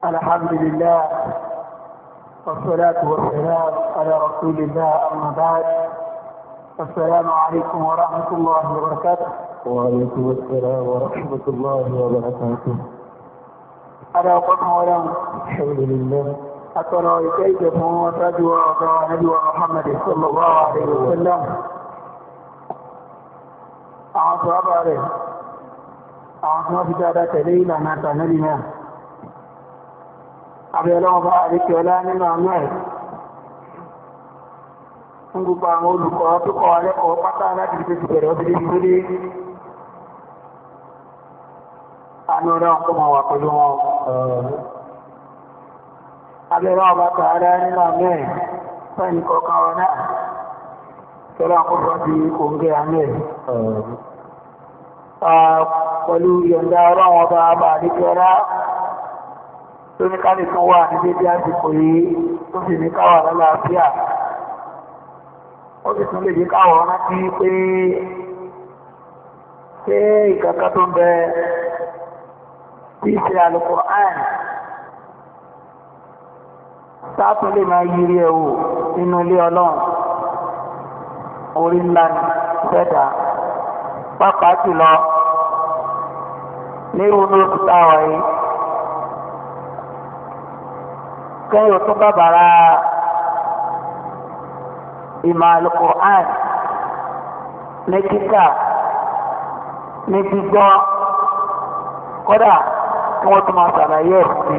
الحمد لله والصلاة والسلام على رسول الله. أما بعد، السلام عليكم ورحمة الله وبركاته. وعليكم السلام ورحمة الله وبركاته. على قدم ولم الحمد لله. أترى كيف وتجوى نبي محمد صلى الله عليه وسلم أعصاب عليه أعصاب جادة ليلة ما تنبينا أبي الله بارك ولا نعمه ń gbogbo àwọn olùkọ́ tó kọ́ alẹ́kọ̀ọ́ pátá láti fi tẹ́sì bẹ̀rẹ̀ ọdún lórí àánú rẹ̀ ọkọ̀ ma wà pẹ̀lú wọn. abẹ́rẹ́ ọba tààrà nínú àmẹ́ fẹ́ni kọ̀ọ̀kan wọn náà tọ́lá àkọ́kọ́ ti kòǹgẹ́ àmẹ́ pẹ̀lú yọ̀ǹda ọlọ́run ọba àbá àdíkẹ́rá tó ní káàdì tún wà ní dédé àsìkò yìí tó sì ní káwà lálàáfíà. Ó sì tún lè jẹ́ káwọ̀ ọ̀nà tí pé ṣé ìkàkà tó ń bẹ tí ṣe Al-Qur'an sáàtún lè máa yírí ẹ̀wò nínú ilé ọlọ́run orí ńlá ní fẹ́dà pàápàá jùlọ ní ìrúnú òkúta wọ̀nyí kẹ́yìn tó bàbàrà ìmọ̀ Al-Qur'an ní kíkà ní gbígbọ́ kódà kí wọ́n tún máa ṣàlàyé ẹ̀sìn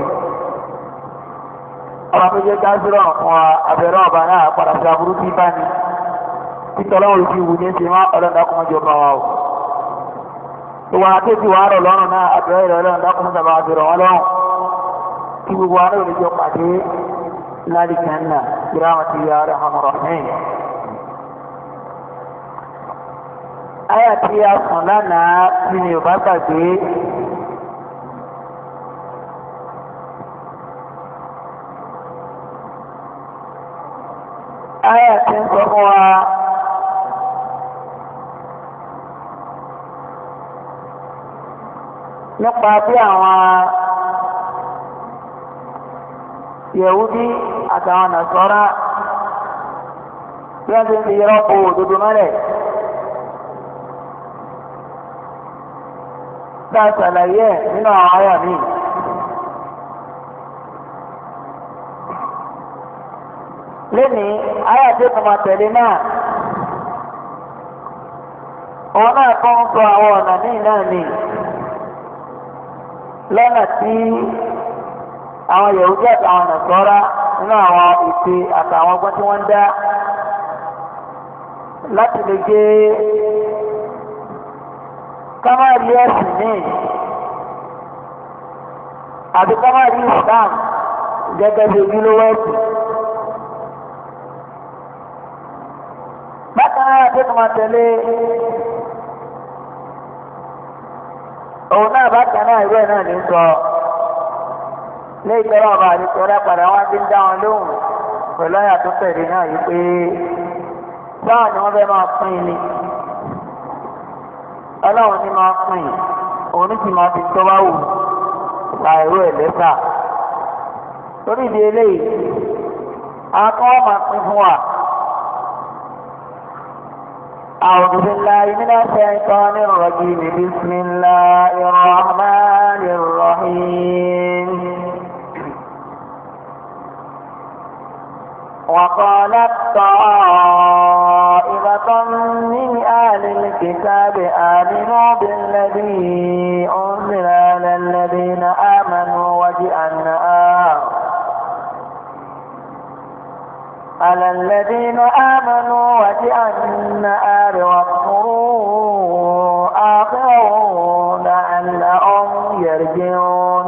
ọba tó jẹ́ gáàsìrọ̀ fún abẹ́rẹ́ ọba náà padà sí aburú bí bá ní títọ́lọ́wọ́ ìfi wù ní ṣe máa ọlọ́dàkùnmọ́jọba wa o ìwọ̀n àkéjì wà rọ̀ lọ́rùn náà abẹ́rẹ́ ìrọ̀ ọlọ́dàkùnmọ́jọba àbẹ̀rọ̀ wọn lọ́rùn kí gbogbo wa náà lè jọ pàdé láti jẹ́nà برحمتك يا ارحم الراحمين. Àyà tí a sùn lánàá tí mi ò bá gbàgbé àyà tí ń sọ fún wa nípa bí àwọn Yẹ̀húdí àtàwọn Nàsárà bí wọ́n ti ń fi rọ́pò òdodo mọ́lẹ̀. Bá a ṣàlàyé ẹ̀ nínú àwọn àyà míì. Lénìí, àyà tí kò máa tẹ̀lé náà, òun náà kọ́ ń sọ àwọn ọ̀nà míì náà ni lọ́nà tí àwọn Yẹ̀húdí àtàwọn Nàsárà nínú àwọn ìpè àtàwọn ọgbọ́n tí wọ́n ń dá láti lè gbé kámárì ẹ̀sìn míì àti kámárì Islam gẹ́gẹ́ bí ojúlówó ẹ̀sìn. Bákan náà tó máa tẹ̀lé òun náà bákan náà ìwé náà ní sọ ní ìtọ́rọ̀ ọba àdìsọ́ ọlọ́pàá wọn ti ń dá wọn lóhùn pẹ̀lú àyà tó tẹ̀lé náà yìí pé báwọn ni wọ́n fẹ́ máa pín ní ọlọ́run ní máa pín òun ní sì máa fi tó bá wù láìró ẹ̀ lẹ́sà torí ìdí eléyìí àwọn kan wọ́n máa pín fún wa. أعوذ بالله من الشيطان الرجيم بسم الله الرحمن الرحيم. وقالت طائفة من أهل الكتاب آمنوا بالذي أنزل على الذين آمنوا وجه النهار واكفروا آخره لعلهم يرجعون.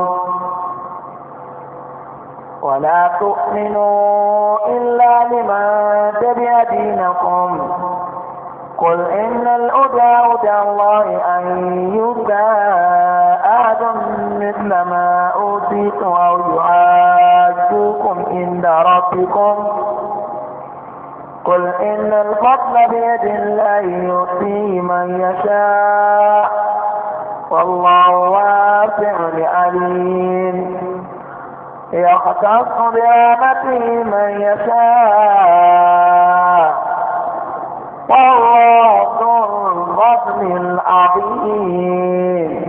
ولا تؤمنوا إلا لمن تبع دينكم قل إن الهدى هدى الله أن يؤتى أحد مثل ما أوتيتم أو يحاجوكم عند ربكم قل إن الفضل بيد الله يؤتيه من يشاء والله واسع عليم. يختص برحمته من يشاء والله ذو الفضل العظيم.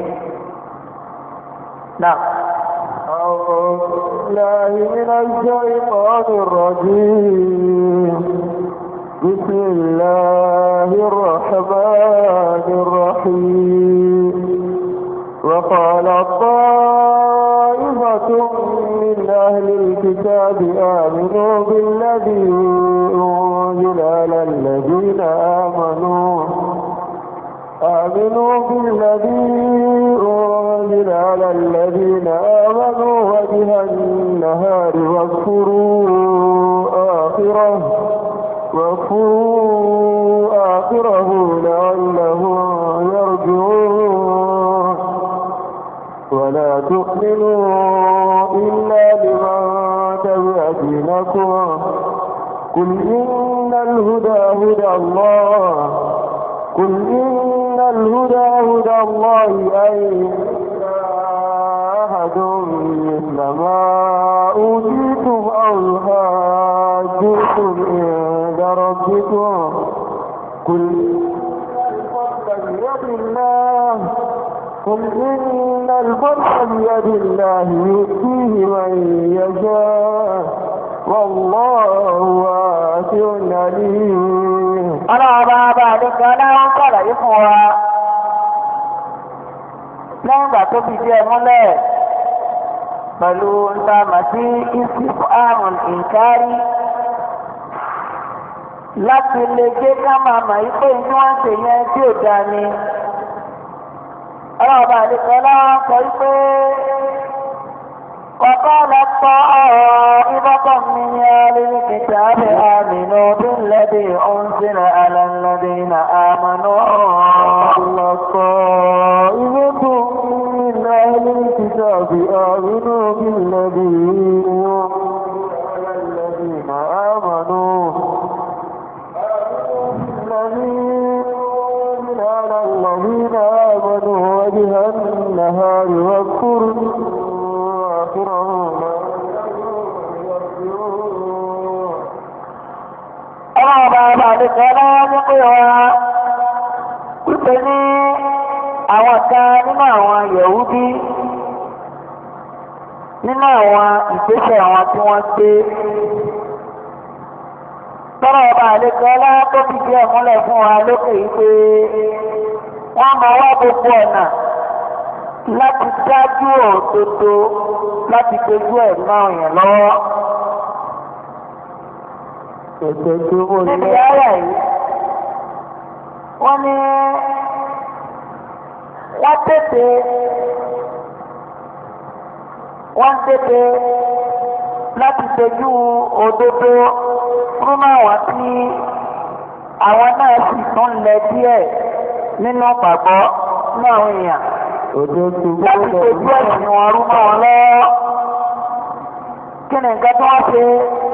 نعم. أعوذ بالله من الشيطان الرجيم. بسم الله الرحمن الرحيم. وقال طائفة من أهل الكتاب آمنوا بالذي أنزل على الذين آمنوا وجه النهار واكفروا آخره لعلهم يرجعون. ولا تؤمنوا إلا لمن تبع دينكم. قل إن الهدى هدى الله أن أحد مثل ما أوتيتم أو يحاجوكم عند ربكم. قل إن الفضل بيد الله يؤتيه من يشاء والله واسع عليم. أنا بعد كلام قال إخوة lẹ́yìn ìgbà tó fi díẹ̀ múlẹ̀ pẹ̀lú ntàmà sí ìsìnkú àrùn ìkárí láti lè gé ká máa mà yí pé tí wọ́n ń ṣe yẹn tí ò dáa ni. ọlọ́ọ̀bà àdìsọ́ láwọn sọ wípé وقال طائفة من أهل الكتاب آمنوا بالذي أنزل على الذين آمنوا. الكتاب آمنوا بالذي على الذين آمنوا وجه النهار واكفروا آخره بعد كلام قوى قلتني أوكان ما هو يهودي nínú àwọn ìgbésẹ̀ àwọn tí wọ́n gbé tọ́rọ ọba àlejò ọlá tó fi díẹ̀ múlẹ̀ fún wa lókè yìí pé wọ́n máa wá gbogbo ọ̀nà láti dájú òdodo láti dojú ẹ̀ máa yàn lọ́wọ́. níbi ara yìí wọ́n ní wọ́n tètè láti dojú òdodo fún àwọn tí àwọn náà sì tún lẹ díẹ̀ nínú pàgbọ́ ní àwọn èèyàn láti dojú ẹ̀sìn wọn rú mọ́ wọn lọ́wọ́. kí ni nǹkan tí wọ́n ṣe?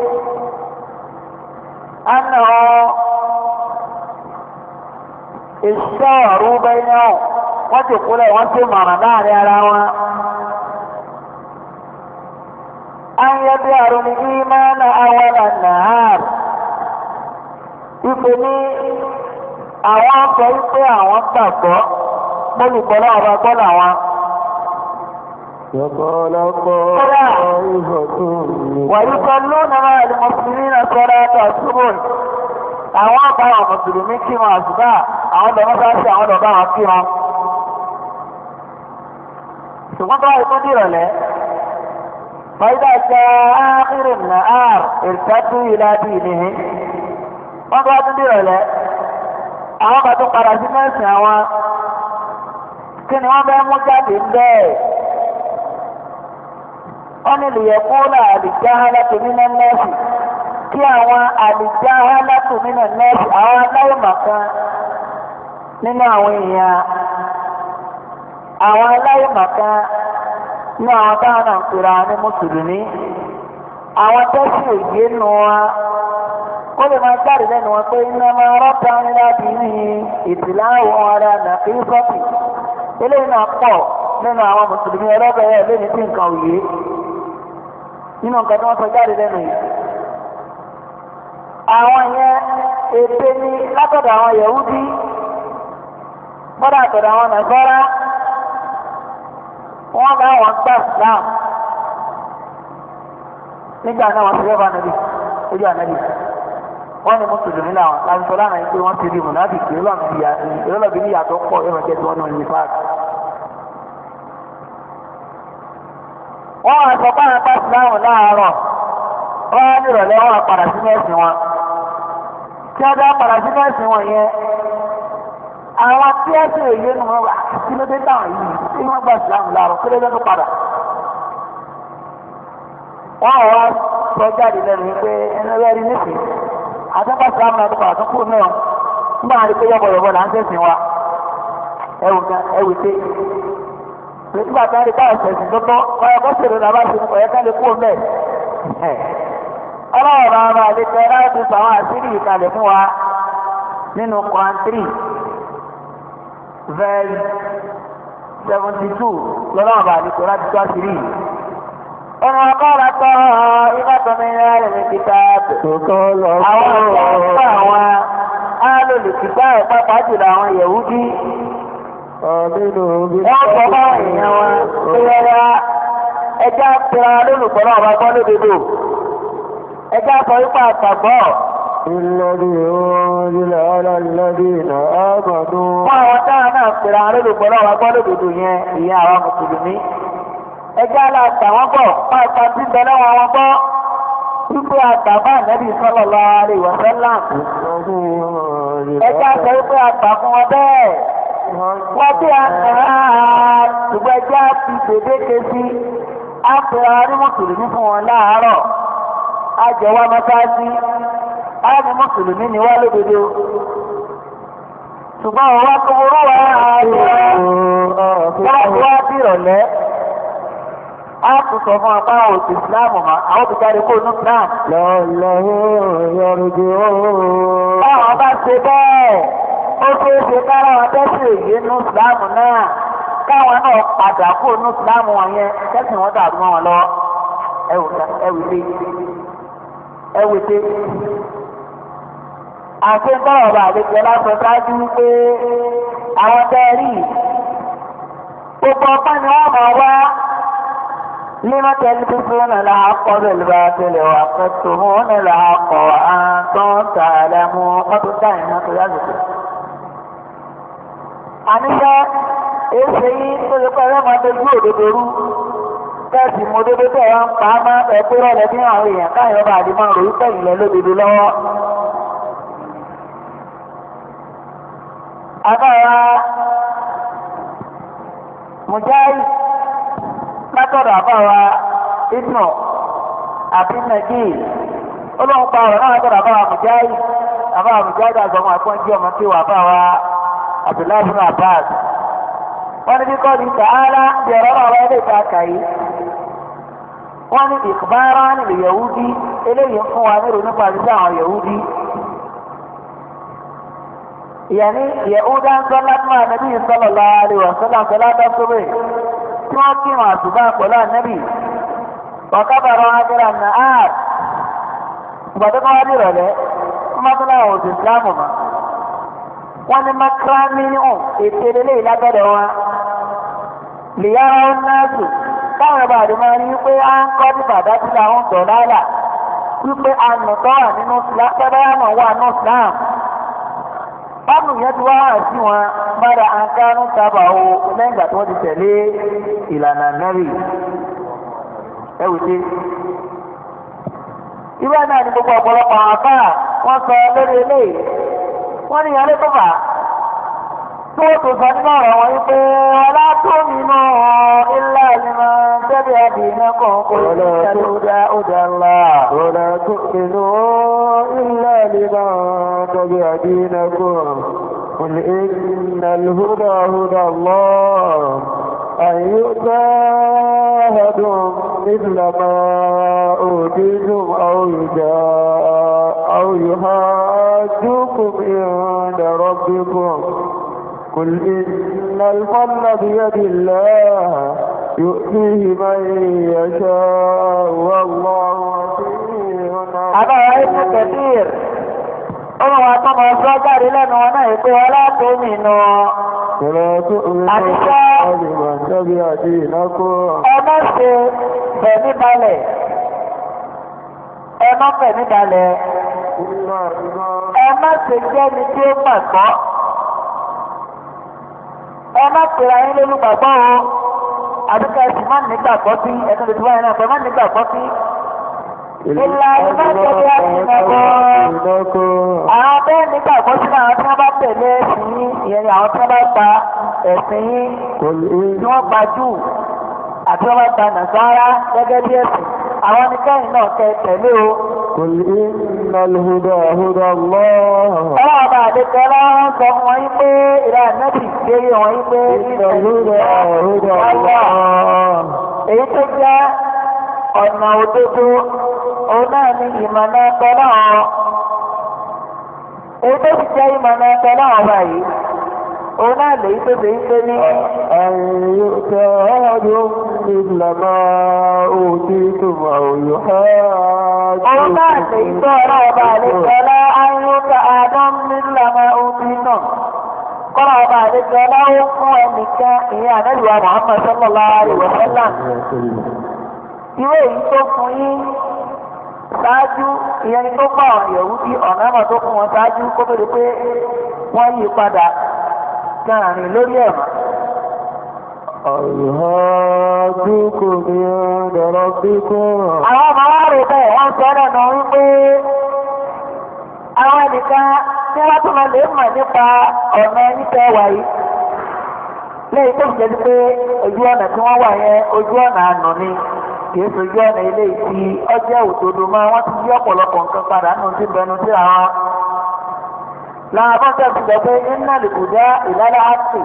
àná ìṣọ́ ọ̀rú bẹ́ẹ̀ náà wọ́n ti kúlẹ̀ wọ́n ti mọ̀ràn láàrin ara wọn. أن يظهروا الإيمان أول النهار. Ipe ní àwọn sọ wípé àwọn gbàgbọ́ olùkọ́ náà bá gbọ́ làwọn. Wàyíkọ́ lónìí máa lè mùsùlùmí náà sọ́ra ẹ̀ka ṣubú. Àwọn àbá àwọn mùsùlùmí kí wọn àṣùbà àwọn lọ́mọ́sáṣí àwọn lọ́ba àwọn kí wọn. Ṣùgbọ́n báyìí tó dìrọ̀lẹ́. فإذا جاء آخر النهار ارتدوا إلى دينهم. wọ́n bá tún dìrọ̀ lẹ́ àwọn bá tún padà sí mẹ́sìn àwọn kí ni wọ́n bẹ́ mú jáde ń bẹ́ẹ̀. wọ́n ní lìyẹ̀kúnlá àlìjáhálàtò nínú nẹ́ẹ̀sì kí àwọn àlìjáhálàtò nínú nẹ́ẹ̀sì àwọn aláìmọ̀kan nínú àwọn èèyàn àwọn aláìmọ̀kan ní àwọn táwọn náà ń pera ní mùsùlùmí àwọn tẹ́sí òye nù wa kó lè máa jáde lẹ́nu wọn pé iná máa rọ́ta ńlá bí ní ìtìláwọ̀ ara nàkí sọ́ọ̀tì eléyìí náà pọ̀ nínú àwọn mùsùlùmí ẹlọ́bẹ̀ẹ́ lẹ́ni tí nǹkan òye nínú nǹkan tí wọ́n sọ jáde lẹ́nu yìí. Àwọn yẹn ète ní látọ̀dọ̀ àwọn Yahudi bọ́dà àtọ̀dọ̀ àwọn Nasara wọ́n bá wọn gbà Islam nígbà náà wọ́n ti rẹ́bà nàbì ojú ànábì wọ́n ní mùsùlùmí làwọn láti sọ lánàá yìí pé wọ́n ti rí mùnàbì kí ìrọ́lọ́bì ní ìyàtọ̀ pọ̀ ẹ̀rọ jẹ́ tí wọ́n náà ní fáàkì. wọ́n wá sọ fáwọn apá Islam láàárọ̀ wọ́n á nírọ̀lẹ́ wọn padà sínú ẹ̀sìn wọn. tí wọ́n bá padà sínú ẹ̀sìn wọn yẹn àwọn tí ẹ̀sìn èyí nù wọn wà kí ló dé táwọn yìí tí wọ́n gba Islam láàárọ̀ kí ló dé tó padà. wọ́n wá sọ jáde lẹ́nu pé ẹni rẹ́rí nísìnyí àtẹ́kọ̀ọ́ Islam náà tó padà tó kúrò náà nígbà wọn rí pé yọ̀bọ̀yọ̀bọ̀ là ń tẹ̀sìn wa ẹ̀wù tẹ́ nígbà tí wọ́n rí bá ẹ̀sìn tó tọ́ ọ̀yọ́ kó ṣèlú náà bá ṣe ní ọ̀yẹ́ ká lè kúrò mẹ́ ọlọ́run bá wọn àlejò ẹ̀rọ ti sọ àwọn àṣírí ìkàlẹ̀ fún wa nínú Quran 3 verse 72 lọ́lọ́run bá àlejò láti tó àṣírí yìí. ọ̀nà ọ̀kọ́ra tọ́ ibà tó ní ẹ̀rọ ní kíkà àwọn ọ̀pọ̀ àwọn alólùkíkà pàápàá jùlọ àwọn Yahudi wọ́n sọ bá èèyàn wa tó yẹra ẹjá pera lólùgbọ́ náà bá gbọ́ lódodo ẹjá sọ wípé àtàgbọ́. ìlọ́dí òun ilẹ̀ ọlọ́lọ́dí ìnà àmàdù. fún àwọn táwọn náà pera lólùgbọ́ náà bá gbọ́ lódodo yẹn ìyẹn àwọn mùsùlùmí ẹjá aláàtà wọn bọ̀ pàápàá tí ń bẹ lọ́wọ́ wọn gbọ́ wípé àtàbà Ànábì sallallahu alaihi wasallam ẹjá sọ wípé àtà fún wọn bẹ́ẹ̀. wọ́n bí ṣùgbọ́n ẹjẹ́ ti gbèdéke sí àpẹẹrẹ arí mùsùlùmí fún wọn láàárọ̀ àjẹwà mọ́sáàsì àrí mùsùlùmí ni wá lódodo ṣùgbọ́n wọ́n wá tó wúrú wá wá bí ìrọ̀lẹ́ a tún sọ fún apá òsì ìsìláàmù mọ́ àwọn òbí jáde kó nù Islam. báwọn bá ṣe bẹ́ẹ̀ ó ṣeé ṣe kára wọn tẹ́sí èyí nù Ìsìláàmù náà káwọn náà padà kó nù Ìsìláàmù wọn yẹn tẹ́sí wọn dàrú wọn lọ ẹwìté. àti bọ́ọ̀ bá àlejò lásán ṣáájú wípé àwọn tẹ́rì gbogbo ọpá ni wọ́n máa wá lima tẹlifíṣọ́nù làákọ́ bẹ̀rẹ̀ bá tẹ̀lẹ̀ wà pẹ̀tù hún làákọ́ àtọ́ tààlẹ̀ mú ọdún dáhìn náà tó yàgò tó. àníṣe èsè yìí tó lè pẹ́ lọ́mọ dojú òdodo rú kẹ́ẹ̀sì mo dédé tẹ̀ wọ́n pa á máa ẹ̀ pé rọ́lẹ̀ bí àwọn èèyàn káyọ̀ bá àdìmọ́ rò wípé ìlẹ̀ lódodo lọ́wọ́. àbára Mujahid látọ̀dọ̀ àbáwa ibnu àbí nàìjíríì olóhùn pa ọ̀rọ̀ náà látọ̀dọ̀ àbáwa Mujahid àgbọ̀mọ̀ àpọ́njí ọmọ tí wà àbáwa Abdullahi ibn Abbas wọ́n ní kíkọ́ ní sàárà bí ọ̀rọ̀ náà wáyé lè ta kàyí wọ́n ní ìkbára nílùú Yahudi eléyìí ń fún wa nírò nípa àti àwọn Yahudi ìyàní Yahuda ń sọ látìmọ̀ ànábì sallallahu alaihi wasallam sọlátà sóbè tí wọ́n kí wọn àtúbà pẹ̀lú ànábì ọ̀kábàrọ̀ adìrà náà ìgbàdé kan wá ní ìrọ̀lẹ́ wọ́n máa tún láwọn òsì ìsìlámù mọ́ wọ́n ní makramínú ètò eléyìí lábẹ́rẹ̀ wọn lìyàrá náàtù káwọn ọba àdìmọ́ ní wípé à ń kọ́ ní bàdá tí làwọn ń tọ̀ láàlà wípé ànàtọ́ wà nínú tẹ́bẹ́yàmọ̀ wà nínú Islam báwo yẹn ti wá hàn sí wọn bára àǹkánú sábà o lẹ́yìn ìgbà tí wọ́n ti tẹ̀lé ìlànà nẹ́rì ẹ̀wùté. ìwé náà ni gbogbo ọ̀pọ̀lọpọ̀ àwọn afá wọ́n sọ lórí eléyìí wọ́n ní ìyàlẹ́ tó fà tó tó sọ nínú ọ̀rọ̀ wọn wípé ọlá tó nínú ilé ìlú tẹ́lẹ̀ ẹ̀dì iná kan kò lè ṣàdúrà ó dá ńlá. ولا تؤمنوا إلا لمن تبع دينكم قل إن الهدى هدى الله أن يؤتى أحد مثل ما أوتيتم أو يحاجوكم عند ربكم قل إن الفضل بيد الله يؤتيه من يشاء والله tó mọ̀ sọ jáde lẹ́nu wọn náà ètò aláàtò nínú àdìsá ẹ má ṣe fẹ̀mí balẹ̀ ẹ má fẹ̀mí balẹ̀ ẹ má ṣe jẹ́ni tí ó gbàgbọ́ ẹ má pèrè ayé lólùgbàgbọ́ o àdúgbò ẹ̀sìn má nígbàgbọ́ sí ẹ̀sìn lè ti wáyé náà pé má nígbàgbọ́ sí. ìlà ìbájọba ìnáwó àwọn bẹ́ẹ̀ nígbàgbọ́ sí àwọn tí wọ́n bá tẹ̀lé ẹ̀sìn yín ìyẹn ni àwọn tí wọ́n bá gba ẹ̀sìn yín tí wọ́n gba jù àti wọ́n bá gba nàìjíríà gẹ́gẹ́ bí ẹ̀sìn àwọn nìkẹ́yìn náà kẹ tẹ̀lé o. قل إن الهدى هدى الله. ọlọ́run bá àdékọ́ ọlọ́run sọ fún wọn yín pé ìlà nẹ́bì kéré wọn yín pé الهدى هدى الله. èyí tó jẹ́ ọ̀nà òdodo òun náà ní ìmọ̀nà tọ́lá èyí tó sì jẹ́ ìmọ̀nà tọ́lá ọ̀rọ̀ yìí òun náà lèyí tó ṣe ń pé ní. أن يؤتى أحد مثل ما أوتيتم أو يحاجوكم. òun náà lèyí tó ọ̀rọ̀ ọba àlejòọlá ayélujára àádọ́m nílùú àmọ́ òbínà kọ́lá ọba àlejòọlá ó fún ẹnìkan ìyẹn àdẹ́lùwà Muhammad sallallahu alaihi wa sallam. ìwé èyí tó fún yín ṣáájú ìyẹn ni tó bá àwọn Yẹhudi ọ̀nà náà tó fún wọn ṣáájú kó tó di pé wọ́n yí padà káàrin lórí ẹ̀mọ́. أَيُحَاجُّوكُمْ عِندَ رَبِّكُمْ. àwọn ọmọ wa rò bẹ́ẹ̀ wọ́n sọ ọ́ dànù wípé àwọn ẹnìkan tí wọ́n tún lọ lè mọ̀ nípa ọ̀nà ẹ̀yìnkẹ́ wáyé lẹ́yìn tó ń jẹ́ pé ojú ọ̀nà tí wọ́n wà yẹn ojú ọ̀nà àná ni kìí sojú ọ̀nà ilé ìtì ọjọ́ òdodo máa wọ́n ti yí ọ̀pọ̀lọpọ̀ nǹkan padà nù sí bẹnu sí àwọn. làwọn afọ́sẹ́ ti sọ pé iná lè kùdá ìlàlá àti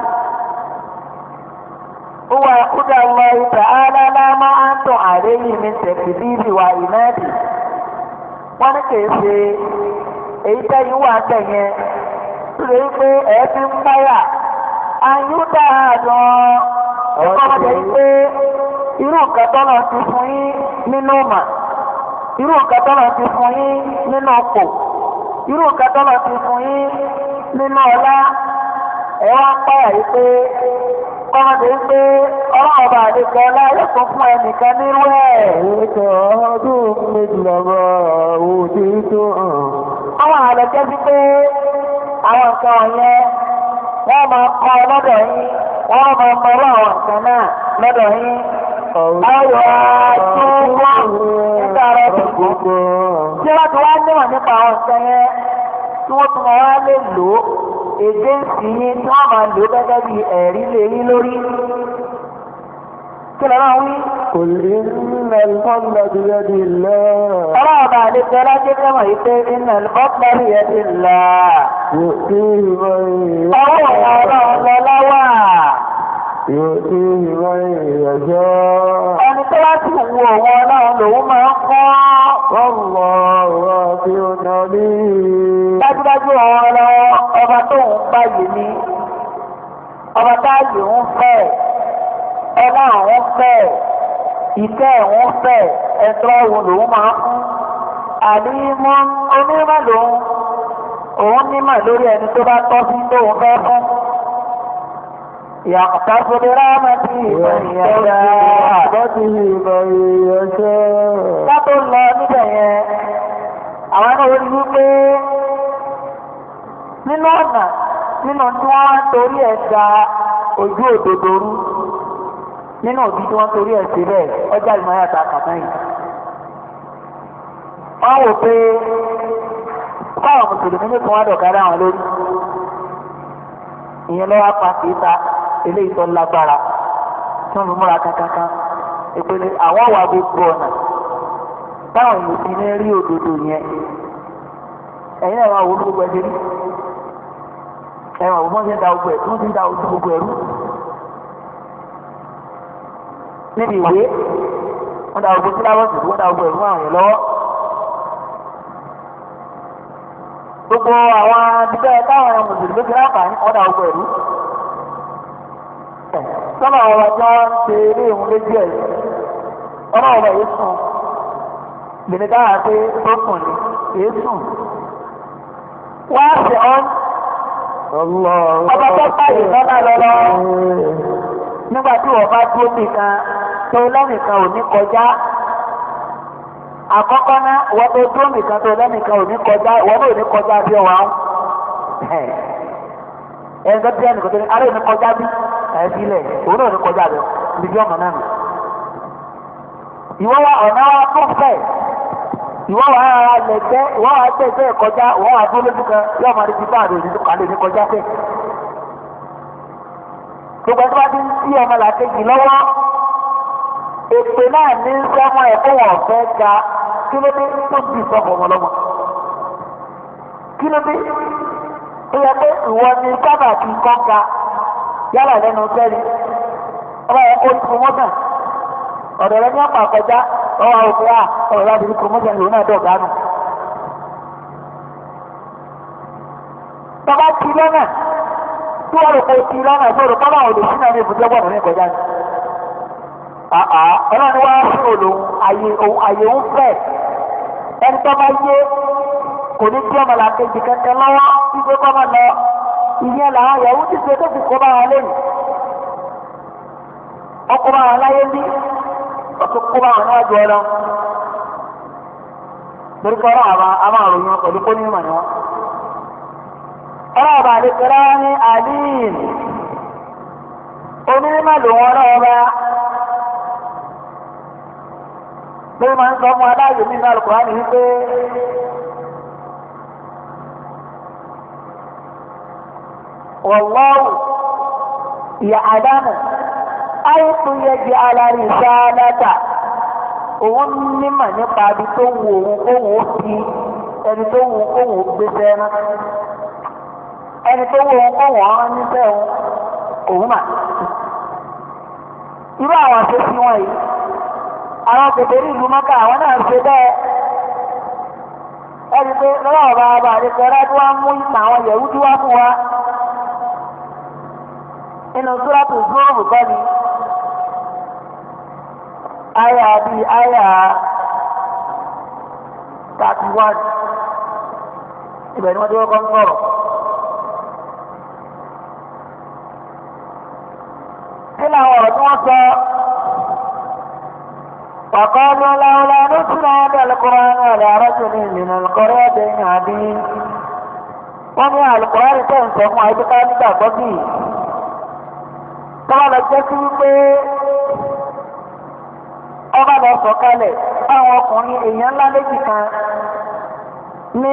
wà kúdà lọ ìta alálá máa ń tàn àárẹ̀ yìí ní tẹ̀síbíìbì wà ìnáàdì. wọ́n ní kìí ṣe èyí tẹ́yìn wà ń tẹ̀yẹn tó lè rí pé ẹ̀ẹ́dín ń báyà àyúdà gan-an ẹ̀kọ́ ọmọdé yìí pé irú nǹkan tọ́lọ̀ ti fún yín nínú mà irú nǹkan tọ́lọ̀ ti fún yín nínú ọ̀pọ̀ irú nǹkan tọ́lọ̀ ti fún yín nínú ọlá ẹ̀ wá ń pààyà yìí pé ọmọdé pé ọlọ́ọ̀bà àdékọ́ ọlá yóò tún fún ẹnìkan nírú ẹ̀. ètò ọdún méjìlélọ́gbọ̀ òdì tó hàn. àwọn àlọ́ jẹ́ sí pé àwọn nǹkan wọ̀nyẹn wọ́n máa kọ́ lọ́dọ̀ yín wọ́n máa mọ àwọn nǹkan náà lọ́dọ̀ yín. ayọ̀ àtúwọ́ nígbà rẹ̀ gbogbo. tí wọ́n ti wá níwọ̀n nípa àwọn nǹkan yẹn tí wọ́n tún wá lè lò ó èdè ìsìn tí wọ́n máa lò gẹ́gẹ́ bí ẹ̀rí lè rí lórí. kí lọ́nà wí. قل إن الفضل بيد الله. ọlọ́ọ̀bà àlejò ọlájẹ́ kẹ́mọ̀ yìí pé iná ìfọ́pọ̀ rí ẹ̀ ti là. يؤتيه من ọwọ́ ọlọ́run lọ lọ́wọ́. يؤتيه من يشاء. ẹni tó bá ti wù òun ọlọ́run lòun máa ń kọ́. والله واسع عليم. dájúdájú ọ̀rọ̀ ọlọ́wọ́ ọba tó ń báyìí ní ọba táàyè ń fẹ́ ọlá àwọn fẹ́ ìtẹ́ ẹ̀wọ̀n fẹ́ ẹ̀tọ́ òun lòun máa fún àdímọ́ onímọ̀ lòun òun nímọ̀ lórí ẹni tó bá tọ́ sí tóun fẹ́ fún ìyàkùtà sódé rámẹ́tì ìmọ̀ ìyàjá ká tó lọ níbẹ̀ yẹn àwọn náà wọ́n ní pé nínú ọ̀nà nínú tí wọ́n wá torí ẹ̀ da ojú òdodo rú nínú òbí tí wọ́n torí ẹ̀ sí bẹ́ẹ̀ ọjà ìmọ̀ràn àti àkàtà yìí. wọ́n wò pé káwọn mùsùlùmí ní kí wọ́n dọ̀gára àwọn lórí ìyẹn lọ́wọ́ apá kìí ta eléyìí tó lágbára tí wọ́n fi múra kankan ìpele àwọn wà gbogbo ọ̀nà táwọn èèyàn ti ní rí òdodo yẹn ẹ̀yin náà wà wò ó gbogbo ẹ̀jẹ̀ rí ẹ̀wọ̀n wọ́n ti ń da gbogbo ẹ̀ tí wọ́n ti ń da ojú gbogbo ẹ̀rú níbi ìwé wọ́n da gbogbo sílábọ̀sì wọ́n da gbogbo ẹ̀rú àwọn èèyàn lọ́wọ́ gbogbo àwọn abidjan táwọn ẹ̀rọ mùsùlùmí fi láǹfààní wọ́n da gbogbo ẹ̀rú sọ́nà ọ̀rọ̀ tí wọ́n ń ṣe eré ìhun lójú ẹ̀ ọ̀nà ọ̀rọ̀ yìí sùn lèmi dáhà pé tó sùn ni èé sùn wá sí ọ́n ọba tó báyìí lọ́nà lọ́lọ́ nígbà tí wọ́n bá dúró nìkan tó lẹ́nìkan ò ní kọjá àkọ́kọ́ náà wọ́n tó dúró nìkan tó lẹ́nìkan ò ní kọjá wọ́n náà ò ní kọjá bí ọ̀wá ẹni tó bí ẹnìkan tó ní ará ò ní kọjá bí ẹbí lẹ̀ òun náà ò ní kọjá bẹ̀ níbi ọmọ náà nù. ìwọ wa ọ̀nà wa tó fẹ̀ ìwọ wa ara lẹ̀gbẹ́ ìwọ wa gbẹ̀gbẹ́ kọjá ìwọ wa dúró lójú kan yóò máa di ti bá àdéhùn tó kàlẹ́ ní kọjá fẹ̀. gbogbo ẹni tó bá ti ń tí ọmọ làkejì lọ́wọ́ èpè náà ní sọ́mọ ẹ̀ fún wọn fẹ́ ga kí ló dé tó bí sọ́mọ ọmọ lọ́mọ. kí ló dé ó yẹ pé ìwọ ni sábà kí kọ́ ga yálà lẹ́nu sẹ́ni ọba yẹ kó promotion ọ̀dọ̀ rẹ ní ọ̀pá kọjá ọwọ́ àwọn òkè à ọ̀rọ̀ láti rí promotion ìlú náà dọ̀gá nù. tọ́ba ti lọ́nà tí wọ́n rò pé ti lọ́nà tó rò pọ́nà òde sínú ẹni ibùdó gbọ́dọ̀ ní ìkọjá ni. ọlọ́run wá sí òun àyè ń fẹ́ ẹni tó bá yé kò ní kí ọmọ làkejì kankan lọ́wọ́ wípé kọ́ máa lọ ìyẹn làwọn yahoo ti ṣe tó fi kó bá wọn lẹ́nu ọkọ̀ bá wọn láyé ní ọtún kó bá wọn níwájú ọ lọ lórí kọ́rọ́ àwọn àròyìn wọn pẹ̀lú kó ní ìmọ̀ ni wọn. ọlọ́wọ́ bá lè tẹ̀lé wọn ní àlíìm onímọ̀ ló wọn lọ́wọ́ bá lórí máa ń sọ fún aláàyè nínú Al-Qur'ani wípé والله يعلم حيث يجعل رسالته òun nímọ̀ nípa ibi tó wù òun kóhùn ó fi ẹni tó wù kóhùn ó gbéṣẹ́ náà ẹni tó wù òun kóhùn ọ̀rán níṣẹ́ òun mà. irú àwọn àṣeṣí wọn yìí àwọn kèfèrí ìlú Mọ́kà àwọn náà ń ṣe bẹ́ẹ̀ ẹni pé lọ́wọ́ ọba ọba àdékọ́ ẹ̀rọ tí wọ́n mú ìtàn àwọn Yẹ̀húdí wá fún wa nínú súrátù Zúrù kọ́ ni àyà bíi àyà 31 ibẹ̀ ni wọ́n ti wọ́n kọ́ ń sọ̀rọ̀. nínú àwọn ọ̀rọ̀ tí wọ́n sọ وقالوا لولا نزل هذا القرآن على رجل من القريتين عظيم wọ́n ní Al-Qur'an tẹ̀ ń sọ fún àyíká nígbàgbọ́ bíi tọ́wọ́ lọ jẹ́ sí wípé ọba lọ sọ̀kalẹ̀ àwọn ọkùnrin èèyàn ńlá méjì kan ní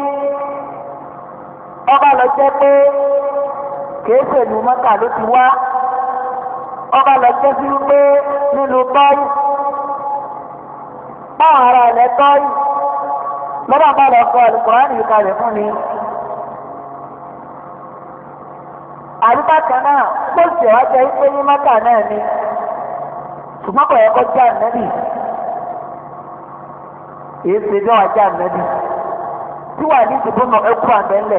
ọba lọ jẹ́ pé kìí ṣèlú Mẹ́kà ló ti wá ọba lọ jẹ́ sí wípé nínú tọ́yì báwọn ará ilẹ̀ tọ́yì lọ́ba bá lọ sọ Al-Qur'an kalẹ̀ fún ni. àdúgbò kan náà tó ṣe wá jẹ́ pé ní Mẹ́kà náà ni ṣùgbọ́n kò yẹ kó já nẹ́bì èyí ṣe bí wàá já nẹ́bì tí wàá ní ìdìbò náà ẹkú àbẹ́lẹ̀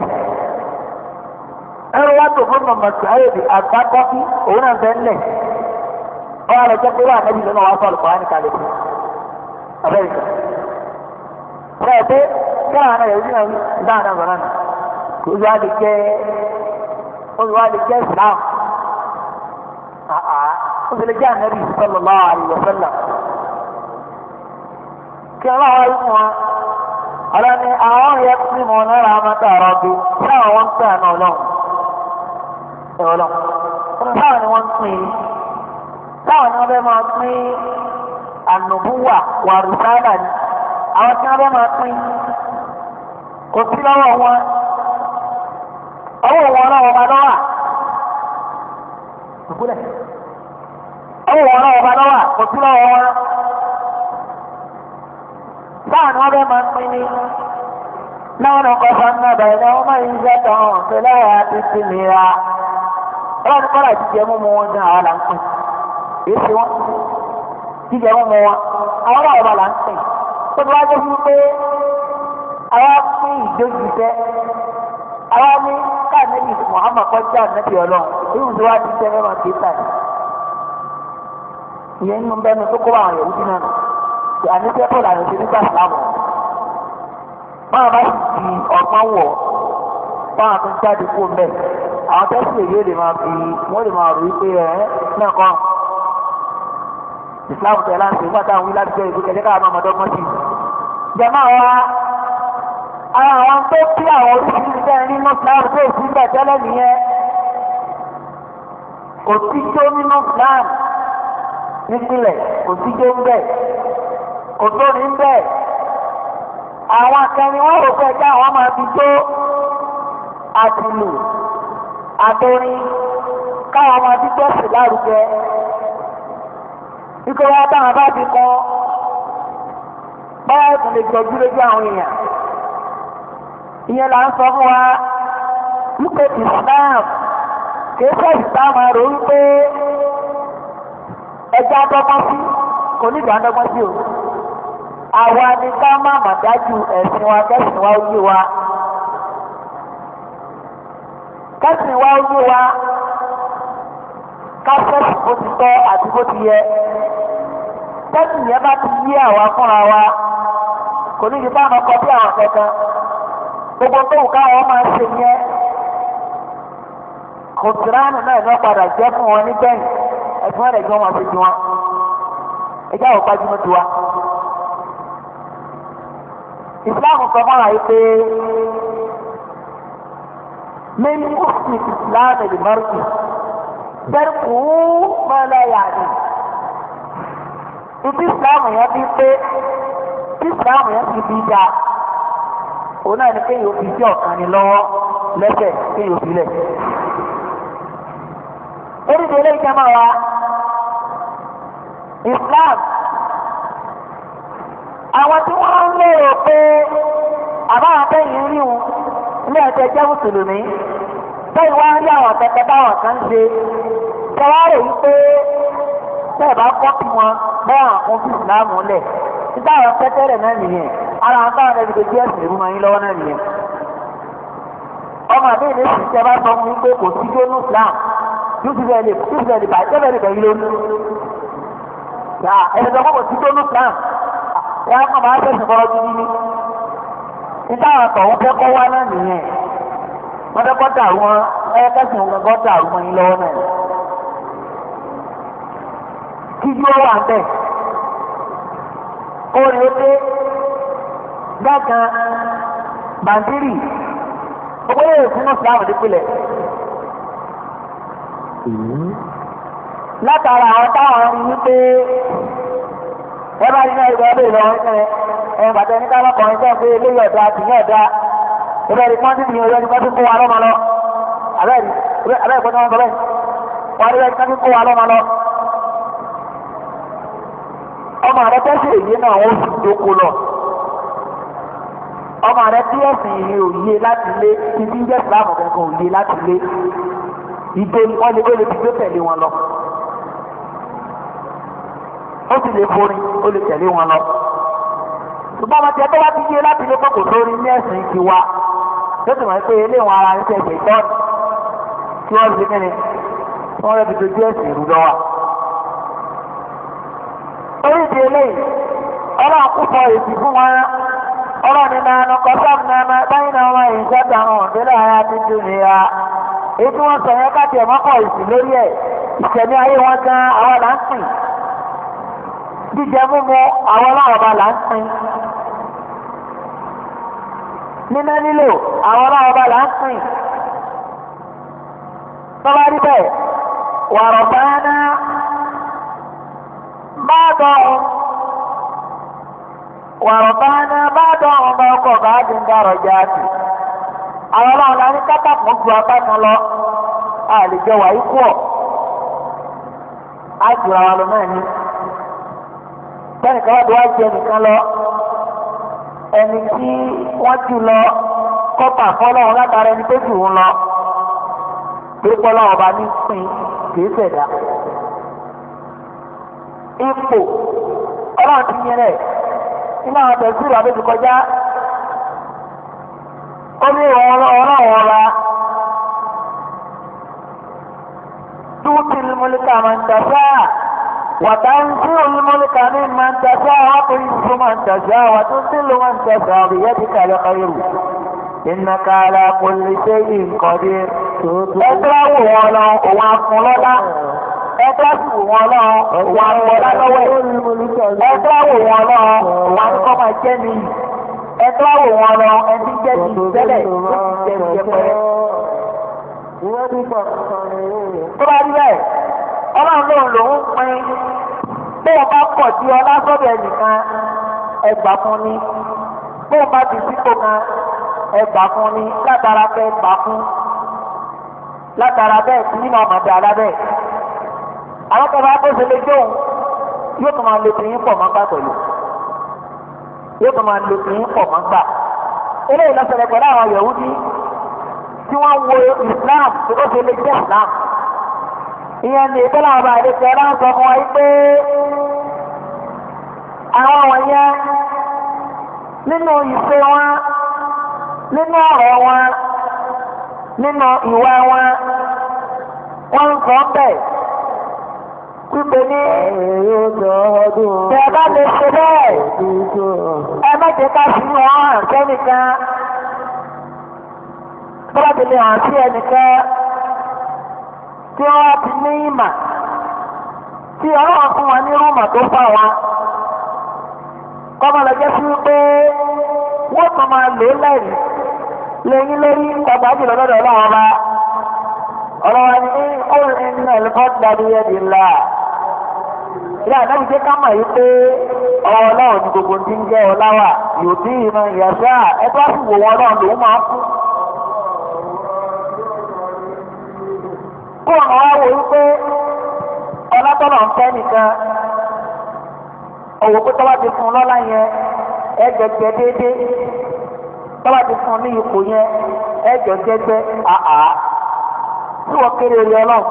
ẹrú wá tó fún ọmọ sàáyèdì àgbákọ́bí òun náà bẹ́lẹ̀ ọ̀rọ̀ rẹ̀ jẹ́ pé wàá nẹ́bì lọ́nà wàá sọ Al-Qur'an kalẹ̀ fún abẹ́rẹ́ rẹ̀ pé káwọn náà yẹ ojú náà dáhùn náà sọ̀rọ̀ náà kò ojú wa lè jẹ́ olùwádìí jẹ́ Islam ó sì lè jẹ́ Ànábì sallallahu alaihi wasallam kí ọlọ́wọ́ rí wọn ọlọ́ni àwọn yẹ kí mo náírà mọ́tà rọ́bì táwọn wọ́n ń pè àná ọlọ́run táwọn ni wọ́n ń pín táwọn ni wọ́n fẹ́ máa pín ànùbúwà wà rìsáàlà ni àwọn tí wọ́n fẹ́ máa pín kò sí lọ́wọ́ wọn. ọwọ́ wọn náà wọ́n bá lọ́wọ́ àkúlẹ̀ ọwọ́ wọn náà wọ́n bá lọ́wọ́ kò sí lọ́wọ́ wọn. báwo ni wọ́n bẹ́ẹ̀ máa ń pín ní náà kọ́ fún bẹ̀rẹ̀ náà wọ́n máa ń yíṣẹ́ tán ọ̀fẹ́lẹ́ àti tìlera ọlọ́run kọ́lá jíjẹ mímu wọn ní àwọn là ń pín èyí ṣe wọ́n jíjẹ mímu wọn àwọn náà wọ́n là ń pín tó ti wá jẹ́ fún pé àwọn pín ìdójútẹ́ àwọn ní káàmẹ́lì Muhammad kọjá nẹ́bí ọlọ́run irú tí wàá ti tẹ́ máa ké tà ní. ìyẹn nínú bẹ́ẹ̀ni tó kó àwọn yòówù dín náà nù àní tẹ́ pọ̀ làwọn ti nígbà sílámù. báwọn bá sì di ọgbọ́n wọ̀ báwọn tó ń jáde kó mbẹ àwọn tẹ́sí èyí lè máa fi wọ́n lè máa rò wípé náà kàn Islam tẹ̀ láǹtì nígbà táwọn wí láti jẹ́ ìlú kẹ̀kẹ́ káwọn máa dọ́gbọ́n sí i. jẹ̀mọ́ wa ara àwọn tó kí àwọn oríṣiríṣi bẹ́ẹ̀ nínú Islam tó sì bẹ̀ tẹ́lẹ̀ nìyẹn kò sí jó nínú Islam nípìnlẹ̀ kò sí jó ń bẹ̀ kò tó ní ń bẹ̀ àwọn akẹrin wọn rò pé ẹjẹ àwọn máa fi jó àtìlù àtòrin káwọn máa fi gbẹ́sì lárugẹ nítorí wọn táwọn bá ti kọ báyà ìtàn lè jọjú lójú àwọn èèyàn ìyẹn là ń sọ fún wa wípé Islam kìí ṣe Islam rò wípé ẹjẹ adọ́gbọ́n sí kò ní ìdá adọ́gbọ́n sí o àwa ni ká má mà dájú ẹ̀sìn wa kẹ́sìn wa yé wa kẹ́sìn wa yé wa ká fẹ́sìn bó ti tọ́ àti bó ti yẹ kẹ́sìn yẹn bá ti yé àwa fúnra wa kò ní ìdíbà máa kọ bí àwọn kankan gbogbo tó wù káwọn máa ṣe yẹn kò tìránù náà ní wọ́n padà jẹ́ fún wọn nígbẹ̀yìn ẹ̀sìn wọn rẹ̀ gbọ́n wọn fi ju wọn ẹjẹ́ àwọn gbajúmọ̀ ti wa. Islam sọ fún àyè pé mímú sí Islam ẹ̀dùnmọ́rùkì bẹ́ẹ̀kú mọ́lẹ́yà ni. Ibi Islam yẹn bí pé tí Islam yẹn ti bí dáa òun náà ni kéèyàn ó fi sí ọ̀kan ni lọ́wọ́ lẹ́sẹ̀ kéèyàn ó fi lẹ̀. Oríṣi eléyìí jẹ́ máa wá Islam. Àwọn tí wọ́n ń lérò pé àbáwọn akẹ́yìn rí wọn ilé ẹ̀jẹ̀ jẹ́ mùsùlùmí bẹ́ẹ̀ wá ń rí àwọn akẹ́kẹ́ báwọn kan ṣe tẹwárò yìí pé bẹ́ẹ̀ bá kọ́pì wọn bẹ́ẹ̀ àwọn fún ìsìláàmù lẹ̀ nígbà àwọn pẹ́tẹ́rẹ̀ náà nìyẹn ara àwọn táwọn ẹbí tó jẹ́ ẹ̀sìn ìrú wọn yín lọ́wọ́ náà nìyẹn. ọmọ àbí ìlú ìsìn tẹ́ bá sọ fún mi pé kò sí jónú Islam yóò ti bẹ̀rẹ̀ lè bàjẹ́ bẹ̀rẹ̀ bẹ̀rẹ̀ lónìí. ẹ̀sìn tó kọ́ kò sí jónú Islam wọ́n kàn máa tẹ̀sí fọ́rọ́ jíjí ní. nígbà àwọn àtọ̀wọ́ fẹ́ kọ́ wá náà nìyẹn. wọ́n fẹ́ kọ́ dàrú wọn kẹ́sìn wọn kọ́ dàrú wọn yín lọ́wọ́ náà. kíjú ọ wà bẹ́ẹ̀. orin ó dé gbàgán bàndírì owó yóò fún Ìsìlámù nípìnlẹ̀. látara àwọn táwọn rí wípé ẹ bá rí náà ìgbà ọdún ìlọrin bàtẹ ní káwọn kọrin sẹ́yìn pé eléyìí ọ̀dà àti ní ọ̀dà ìbẹ̀rẹ̀ ní pọ́ńtì ní orí ẹni pọ́ńtì kó wa lọ́mọ lọ abẹ́rẹ́ ìpọ́ńtì wọn sọ bẹ́ẹ̀ wọ́n rí ẹni pọ́ńtì kó wa lọ́mọ lọ. ọmọ rẹ tẹ́sí èyí náà wọ́n sì dóko lọ ọmọ rẹ tí ẹ̀sìn ìhìn òye láti lé ti bí ń jẹ́ Ìsìlámù kankan òye láti lé ìgbé wọn lè fi gbé tẹ̀lé wọn lọ. ó sì lè forin ó lè tẹ̀lé wọn lọ. ṣùgbọ́n ọmọ tiẹ̀ tó wá ti yé láti lé kókò lórí ní ẹ̀sìn ti wa tó sì mọ̀ pé ilé wọn ara ń tẹ̀sẹ̀ tọ́ọ̀nù kí wọ́n lè kíni tí wọ́n rẹ̀ fi dojú ẹ̀sìn ìrú lọ́wọ́. orí ìdí eléyìí ọlọ́run kú sọ èsì fún wọn ọlọ́run ní nánú kọ́sọ́m nánú báyìí náà wọ́n èyí sọ́tà hàn délé ara ti dùn ní ya. èyí tí wọ́n sọ yẹn káàkiri ẹ̀mọ́kọ̀ ìsìn lórí ẹ̀ ìṣẹ̀mí ayé wọn gan àwọn là ń pìn jíjẹ mímu àwọn ọlọ́ọ̀ba là ń pín níná nílò àwọn ọlọ́ọ̀ba là ń pín tọ́lá rí bẹ́ẹ̀ wàrọ̀ báyánná bá dọ̀ọ̀hún bá ọkọ̀ bá dín dárọ̀ jáde àwọn ọlọ́ọ̀la ní kátàkù ju apá kan lọ àlejò wàyí kú ọ̀ á jù àwọn ọlọ́ náà ní. Bẹ́ẹ̀ni kan wá bí wá jẹ nìkan lọ, ẹni tí wọ́n jù lọ kọ́pà fọ́lọ́run látara ẹni tó jù wọn lọ. Pípọ́ lọ́wọ́ bá ní pín kìí ṣẹ̀dá. Ipò ọlọ́run ti yẹn rẹ̀ nínú àwọn tẹ̀síìrì àbẹ́jù kọjá. Ó ní ọlọ́run ọ̀la tútì múlíkà máa ń tàṣà. وتنزع الملك ممن تشاء وتعز من تشاء وتذل من تشاء بيدك الخير innaka ala kulli shay'in qadir. ẹgbẹ́ wò wọn lọ òun afúnlọ́lá ẹgbẹ́ sì wò wọn lọ òun afúnlọ́lá lọ́wọ́ ẹ̀ ẹgbẹ́ wò wọn lọ òun akọ́ máa jẹ́ mi ẹgbẹ́ wò wọn lọ ẹni jẹ́ mi tẹ́lẹ̀ tó ti jẹ́ mi jẹ́pẹ́. tó bá rí bẹ́ẹ̀ ọlọ́run lòun pin bí wọ́n bá pọ̀ sí ọlá sọ́dọ̀ ẹnìkan ẹgbà fún ni bí wọ́n bá ti sípò kan ẹgbà fún ni látara fẹ́ gbà fún látara bẹ́ẹ̀ tí nínú ọmọdé alábẹ́ àwọn tó bá bóṣe lè jóun yóò tún máa lo tìyín pọ̀ mọ́ gbà pẹ̀lú yóò tún máa lo tìyín pọ̀ mọ́ gbà eléyìí lọ́sẹ̀lẹ̀ pẹ̀lú àwọn Yahudi tí wọ́n wo Islam tó bó ṣe lè jẹ́ Islam ìyẹn ní ìtọ́lá ọba àdéhùn ẹ̀rọ ń sọ fún wa pé àwọn wọ̀nyẹn nínú ìṣe wọn nínú ọ̀rọ̀ wọn nínú ìwà wọn wọ́n ń sọ bẹ́ẹ̀ wípé ní ẹ bá lè ṣe bẹ́ẹ̀ ẹ má jẹ́ ká sí wọn hàn sẹ́nìkan tó bá ti lè hàn sí ẹnìkan tí wọ́n ti ní ìmà tí ọlọ́run fún wa ní rúmà tó fà wá kọ́mọ lọ jẹ́ sí pé wọ́n tún máa lò lẹ́rìí lẹ́yìn lórí ọgbà jùlọ lọ́dọ̀ ọlọ́run bá ọlọ́run ní kóòrò nínú ẹ̀lẹ́kọ́ dàbí ẹ̀dì ńlá ilé àdábì jẹ́ ká mọ̀ yìí pé ọlọ́run ní gbogbo tí ń jẹ́ ọláwà yóò tí ìmọ̀ ìyàṣá ẹgbẹ́ sì wò wọn náà lòún máa kú. kó ọ̀nà wá wò wípé ọlátọ́nà ń fẹ́ nìkan òwò pé tọ́wọ́ ti fún un lọ́lá yẹn ẹgbẹ̀gbẹ̀ déédéé tọ́wọ́ ti fún un ní ipò yẹn ẹjọ́ jẹ́gbẹ́ àá tí wọ́n kéré rí ọlọ́run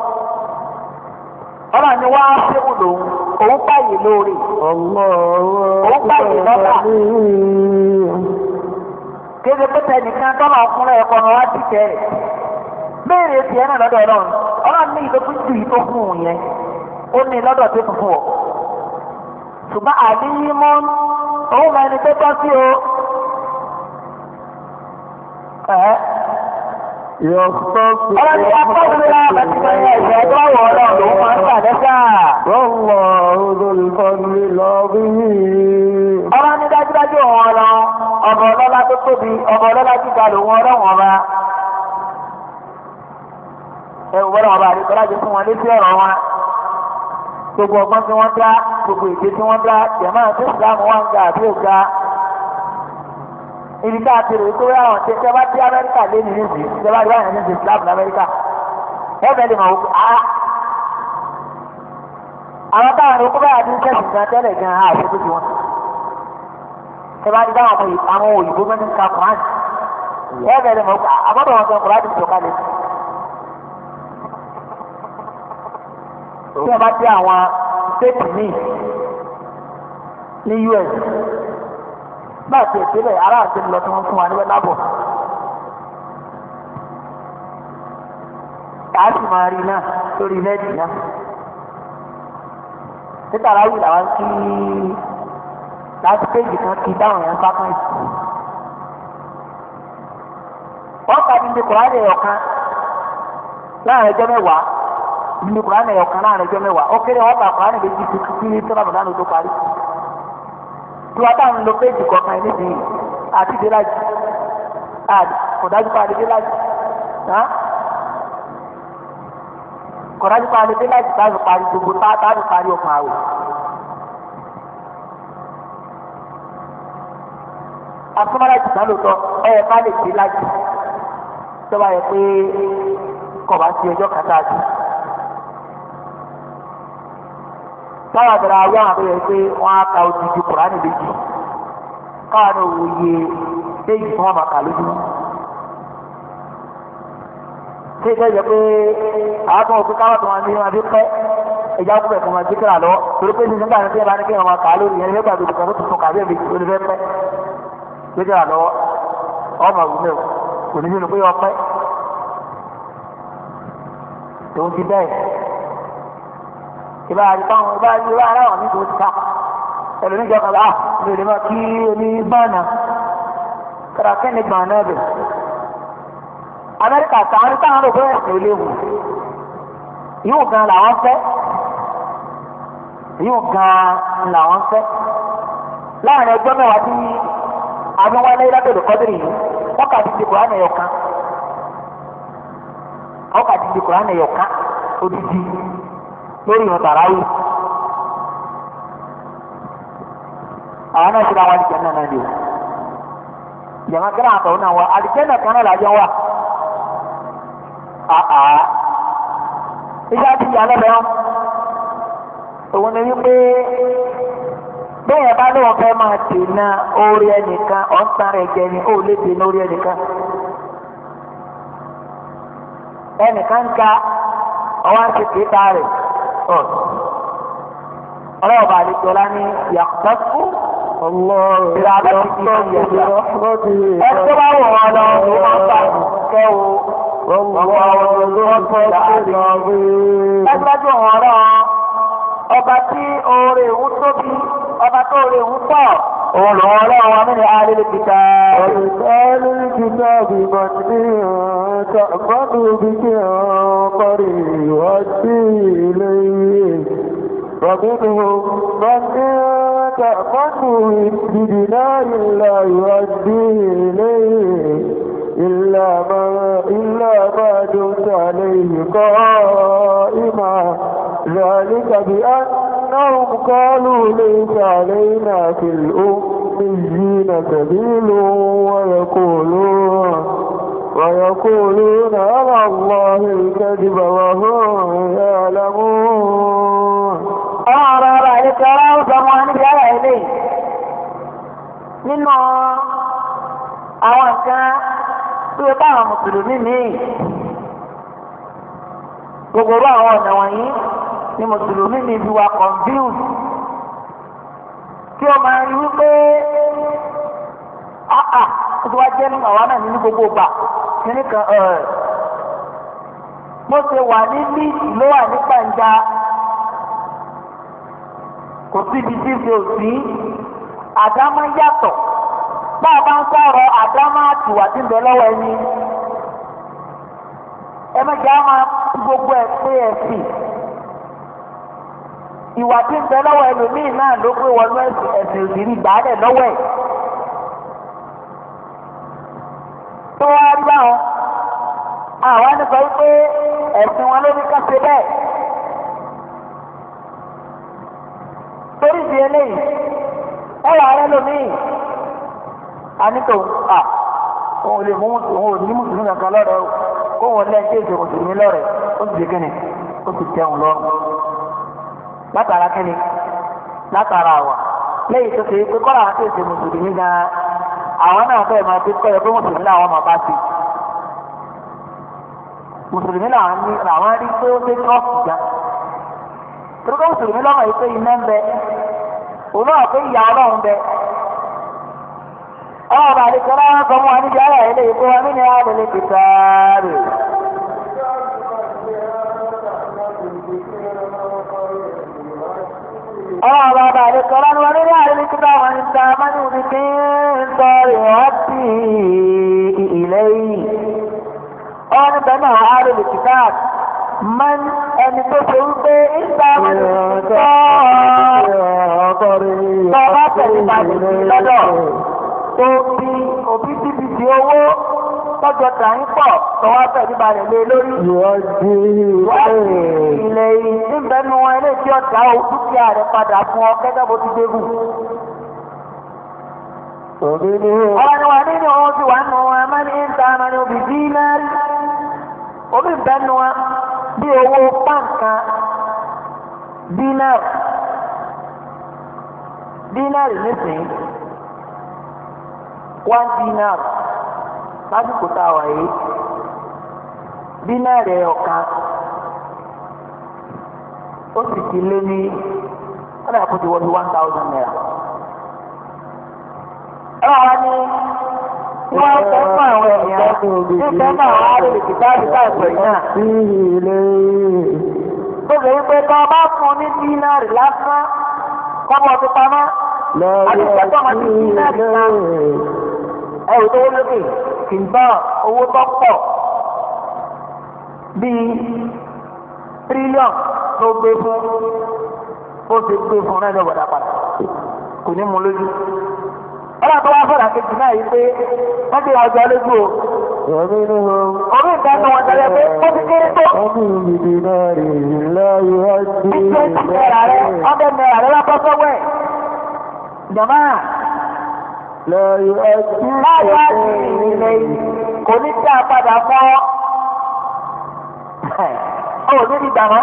ọlọ́run ni wọ́n á ṣéwù lòun òun báyìí lóore òun báyìí lọ́lá kéde pété nìkan tọ́lọ̀ ọkùnrin ẹ̀kọ́ ni wọ́n á ti tẹ̀ rẹ̀ béèrè tiẹ̀ náà lọ́dọ̀ ọlọ́run ọlọ́run ní ìdókòwò ju ìtó fún un yẹn ó ní lọ́dọ̀ tó fún ọ ṣùgbọ́n àdéhìmọ́ òun máa ní pẹ́pẹ́ sí o. ọlọ́run ní apọ́sílẹ̀ àti ìgbẹ́yẹ ìṣẹ́ tó wọ̀ ọ́ lòun máa ń gbà lẹ́sà. ọlọ́run ní dájúdájú òun ọ̀nà ọ̀bọ̀ ọlọ́lá tó tóbi ọ̀bọ̀ ọlọ́lá gíga lòun ọlọ́run ọba. ẹ̀wù bọ́lá ọba àdìgbò láti fún wọn létí ọ̀rọ̀ wọn. gbogbo ọgbọ́n tí wọ́n dá gbogbo èdè tí wọ́n dá jẹ̀mọ́ àti ìsìlámù wọn ga àbí òga. ibi tá a ti rò pé àwọn tí ṣe bá dé Amẹ́ríkà lé ní níbi ṣe bá dé wáyà ní ìsìlámù ní Amẹ́ríkà. ẹ bẹ́ẹ̀ lè mọ̀ wípé àwọn táwọn ọkọ báyà ti ń kẹ́sì gan tẹ́lẹ̀ gan àṣetò tiwọn. ṣe bá dé àwọn òyìnbó mẹ́rin ká Kùránì. ẹ bẹ́ẹ̀ lè mọ̀ wípé àbọ̀dọ̀ wọn gan Kùránì ti sọ̀kalẹ̀. tí wọ́n bá dé àwọn stéètì míì ní US náà ti ìpínlẹ̀ ará àti ìlọ tí wọ́n fún wa níbẹ̀ lábọ̀. a sì máa rí náà lórí nẹ́ẹ̀tì náà. títà ráwì làwọn kí láti péjì kan kí dáhùn yẹn bá kan ìsìn. wọ́n ka ní Kùránì ọ̀kan láàrin ọjọ́ mẹ́wàá. ní Kùránì ọ̀kan láàrin ọjọ́ mẹ́wàá ó kéré wọ́n bá Kùránì méjì tí ní sọ́nà bàdánù tó parí. tí wọ́n táwọn lo péjì kọ̀ọ̀kan níbi àti délájì kò dájú pa àdé délájì kò dájú pa àdé délájì táàbù parí gbogbo táàbù parí ọkàn àwẹ̀. asọ́mọ́lájì náà ló sọ ká lè délájì tó bá yẹ pé kọ̀ bá sí ọjọ́ kàtà àti. táwọn àbẹ̀rẹ̀ àwọn àbẹ̀rẹ̀ pé wọ́n á ka odidi Kùránì méjì káwọn náà wòye méjì fún ọmọ kà lójú. ṣé ìfẹ́ jẹ́ pé àwọn tó ń pè káwọn tó wọn ní wọn fi pẹ́ ẹja kúbẹ̀ fún wọn jí kíra lọ torí pé ní nígbà tí ẹ bá ní kí wọn kà á lórí yẹn nígbà tó ti kàn tó tuntun kàwé mi ló ní fẹ́ pẹ́ jí kíra lọ ọmọ ìwúlẹ̀ kò ní nínú pé ọpẹ́ tòun ti bẹ́ẹ̀. ìbá àdìpáwọn ìbá aráwọ̀ nítorí ti ká ẹlòmíjọ kan láà lè lè máa kí oní bánà kàràkẹ́ ní gbọ̀n náà bẹ̀. Amẹ́ríkà táwọn táwọn rò bẹ́ẹ̀ sí léwu yóò gan làwọn fẹ́ yóò gan làwọn fẹ́ láàrin ẹgbẹ́ mẹ́wàá tí abíwálé lábẹ́lẹ̀ kọ́dírì yìí wọ́n kà ti di Kùránì ẹ̀yọ̀kan wọ́n kà ti di Kùránì ẹ̀yọ̀kan odidi lórí ìwọ̀n tàràwì àwọn náà ti ra wọn àdìjẹ́ náà náà ni o jẹ̀mọ́ kí náà àtọ̀wọ́ náà wá àdìjẹ́ náà kan náà làjọ wà iṣẹ́ ti yà lọ́bẹ̀ẹ́ òun ni wípé bẹ́ẹ̀ bá lóun fẹ́ máa dènà orí ẹnìkan ọ̀sán rẹ̀ jẹ ni ó lè dènà orí ẹnìkan ẹnìkan ń ka ọwọ́ àti kéta rẹ̀ ọlọ́ọ̀bà àlejòlá ní yàtọ̀kú ìràbẹ̀tì ẹ̀tọ́ bá wọ̀ ọ́ lọ ló máa ń bá kẹ́wò ẹgbẹ́jú ọ̀rọ̀ ọba tí oore ìhun tóbi ọba tó oore ìhun pọ̀ òun lòun ọlọ́run wa nínú alẹ́lẹ́kìtà bímọ ní tàbí bí kí ọkọ̀rí ìwádìí ilé yìí ومنهم من تأمنه بدينار لا يؤديه إليه إلا ما دمت عليه قائما ذلك بأنهم قالوا ليس علينا في الأميين سبيل ويقولون على الله الكذب وهم يعلمون ọ̀rọ̀ àìlẹ́kẹ́ ọ̀rọ̀ ọ̀sọ̀mọ́ níbi ara ilé nínú àwọn nǹkan tí ó bá àwọn mùsùlùmí míì gbogbo àwọn ọ̀nà wọ̀nyí ni mùsùlùmí míì fi wà confused tí ó máa ń wípé ó ti wá jẹ́ nínú àwọn náà nínú gbogbo gbà kíní kan mo ṣe wà ní líìsì ló wà ní gbàǹjà kò síbi tí ṣe ò sí àdámọ́ yàtọ̀ bá a bá ń sọ̀rọ̀ àdámọ́ àtìwà tí ń bẹ lọ́wọ́ ẹni ẹ mẹ́jọ á máa gbogbo ẹ̀ pé ẹ̀sìn ìwà tí ń bẹ lọ́wọ́ ẹlòmíì náà ló gbé wọnú ẹ̀sìn òsìrí gbàálẹ̀ lọ́wọ́ ẹ̀ tó wá rí báwọn àwọn ẹni sọ wípé ẹ̀sìn wọn ló ní ká ṣe bẹ́ẹ̀. torí di eléyìí ẹwà rẹ lómii anítò òun lè mú òun ò ní mùsùlùmí kankan lọ́rẹ̀ o kó wọn lẹ́yìn tí èsì mùsùlùmí lọ́rẹ̀ ó sì di kíni ó sì tẹ̀wọ̀n lọ́rùn látara kíni látara àwà lẹ́yìn tó ṣe pé kọ́ra àti èsì mùsùlùmí gan àwọn náà fẹ́ẹ̀ máa fi kọ́ ẹ pé mùsùlùmí làwọn máa bá sí mùsùlùmí làwọn rí pé ó ṣe trọ́ọ̀kì gan. Turukọ mùsùlùmí lọ́mọ yìí pé iná ń bẹ, òun náà pé ìyá ọlọ́run bẹ. Ọlọ́run àdìsọ́ náà sọ fún wa níbi ara ilé ìkó wa nínú àdìlé kìtàárì. Ọlọ́run àdìsọ́ náà wà nínú àdìlé kìtàárì wọn ní sàmánì òbí kí ń sọ ìwádìí ilé yìí. Ọlọ́run bẹ́ẹ̀ náà àdìlé kìtàárì. Man ẹni tó ṣe wípé ìsáàmù tọ́ọ̀bá tẹ̀lé bàjẹ́ lọ́dọ̀ tó bí òbítíbitì owó tọ́jọ́ tàyín pọ̀ tọ́wọ́ tẹ̀lé balẹ̀ lé lórí. Ìwádìí ilẹ̀ ìbẹ́nu wọn ilé tí ọ̀tá dúkìá rẹ̀ padà fún ọ gẹ́gẹ́ bó ti dégùn. Ọ̀rọ̀ ni wà nínú ohun tí wà nù wọn máa ní ìsáàmù ní obì dínárì. Omi ìbẹ́nu wọn bí owó pàǹkan dínárì nísìnyí 1 dinar lásìkò tá a wà yìí dínárì ọ̀kan ó sì ti lé ní ọ̀nà àkójọ wọ́n bí 1,000 naira. Ẹ̀rọ wa ní wọ́n fẹ́ fún àwọn èèyàn nígbà náà wọ́n á lè kìtà àbíká ìpè náà. Gbogbo wípé tó bá fún ní dínárì lásán kọ́mọ ti pamọ́ àti ìṣẹ́tọ́ ọmọ ti dínárì kan ẹ̀rù tó wó lókè kì í tán owó tó pọ̀ bíi tírílíọ̀n tó gbé fún ó ti gbé fún náà ní ọ̀gbọ̀dá padà kò ní mú lójú. ọlọ́run tó wá fọ̀dà kejì náà yìí pé wọ́n ti ọjọ́ lójú o. orí nǹkan tó wọ́n tẹ́lẹ̀ pé ó ti kéré tó. ọdẹ náírà rẹ lọ́kọ́ sọ́wọ́ ẹ̀. jọ̀mọ́ láyé àti ilẹ̀ kò ní tí a padà fọ́ ọ́ ní ìgbà mọ́.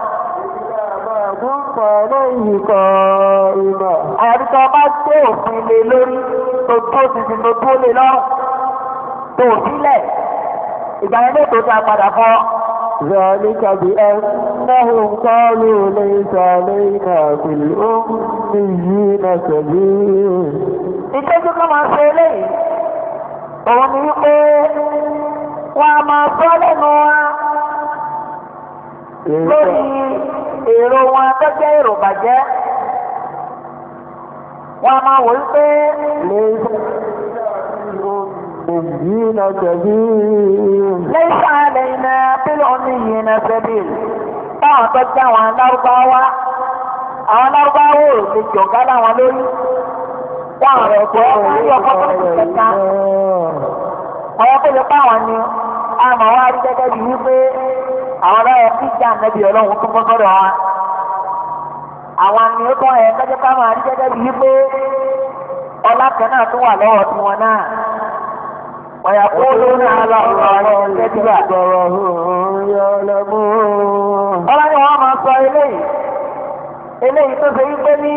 Àyàbíkọ́ bá gbé òfin lé lórí tó tó títí tó tó lé lọ́rùn tó sílẹ̀ ìgbà yẹn lè tó ta padà fọ́. ذلك بأنهم قالوا ليس علينا في الأميين سبيل. Ìtọ́jú kan máa ṣe eléyìí, òun ni wípé wọ́n a máa sọ lẹ́nu wa lórí èrò wọn tó jẹ́ èrò bàjẹ́. Wọ́n a máa wò wípé الأميين سبيل. ليس علينا في الأميين سبيل. Táwọn tó jẹ́ àwọn Lárúbáwá ò lè jọ̀gá láwọn lórí. Wọ́n àwọn ẹ̀kọ́ orí ọkọ̀ tó ti kẹta. Ọ̀yọ́ tó lè pàwọn ni a mọ̀ wá rí gẹ́gẹ́ bí wípé àwọn ọlọ́yọ̀ tí ìjà nẹ́bí ọlọ́run tó kọ́ sọ́dọ̀ wa. Àwọn ni ó tọ́ ẹ̀ kẹ́jẹ́ ká máa rí gẹ́gẹ́ bí wípé ọlá kan náà tó wà lọ́wọ́ tí wọn náà. Ọ̀yà kó lórí aláwọ̀ kẹ́tíbà. Ọlá ni wọ́n máa sọ eléyìí tó ṣe wípé ní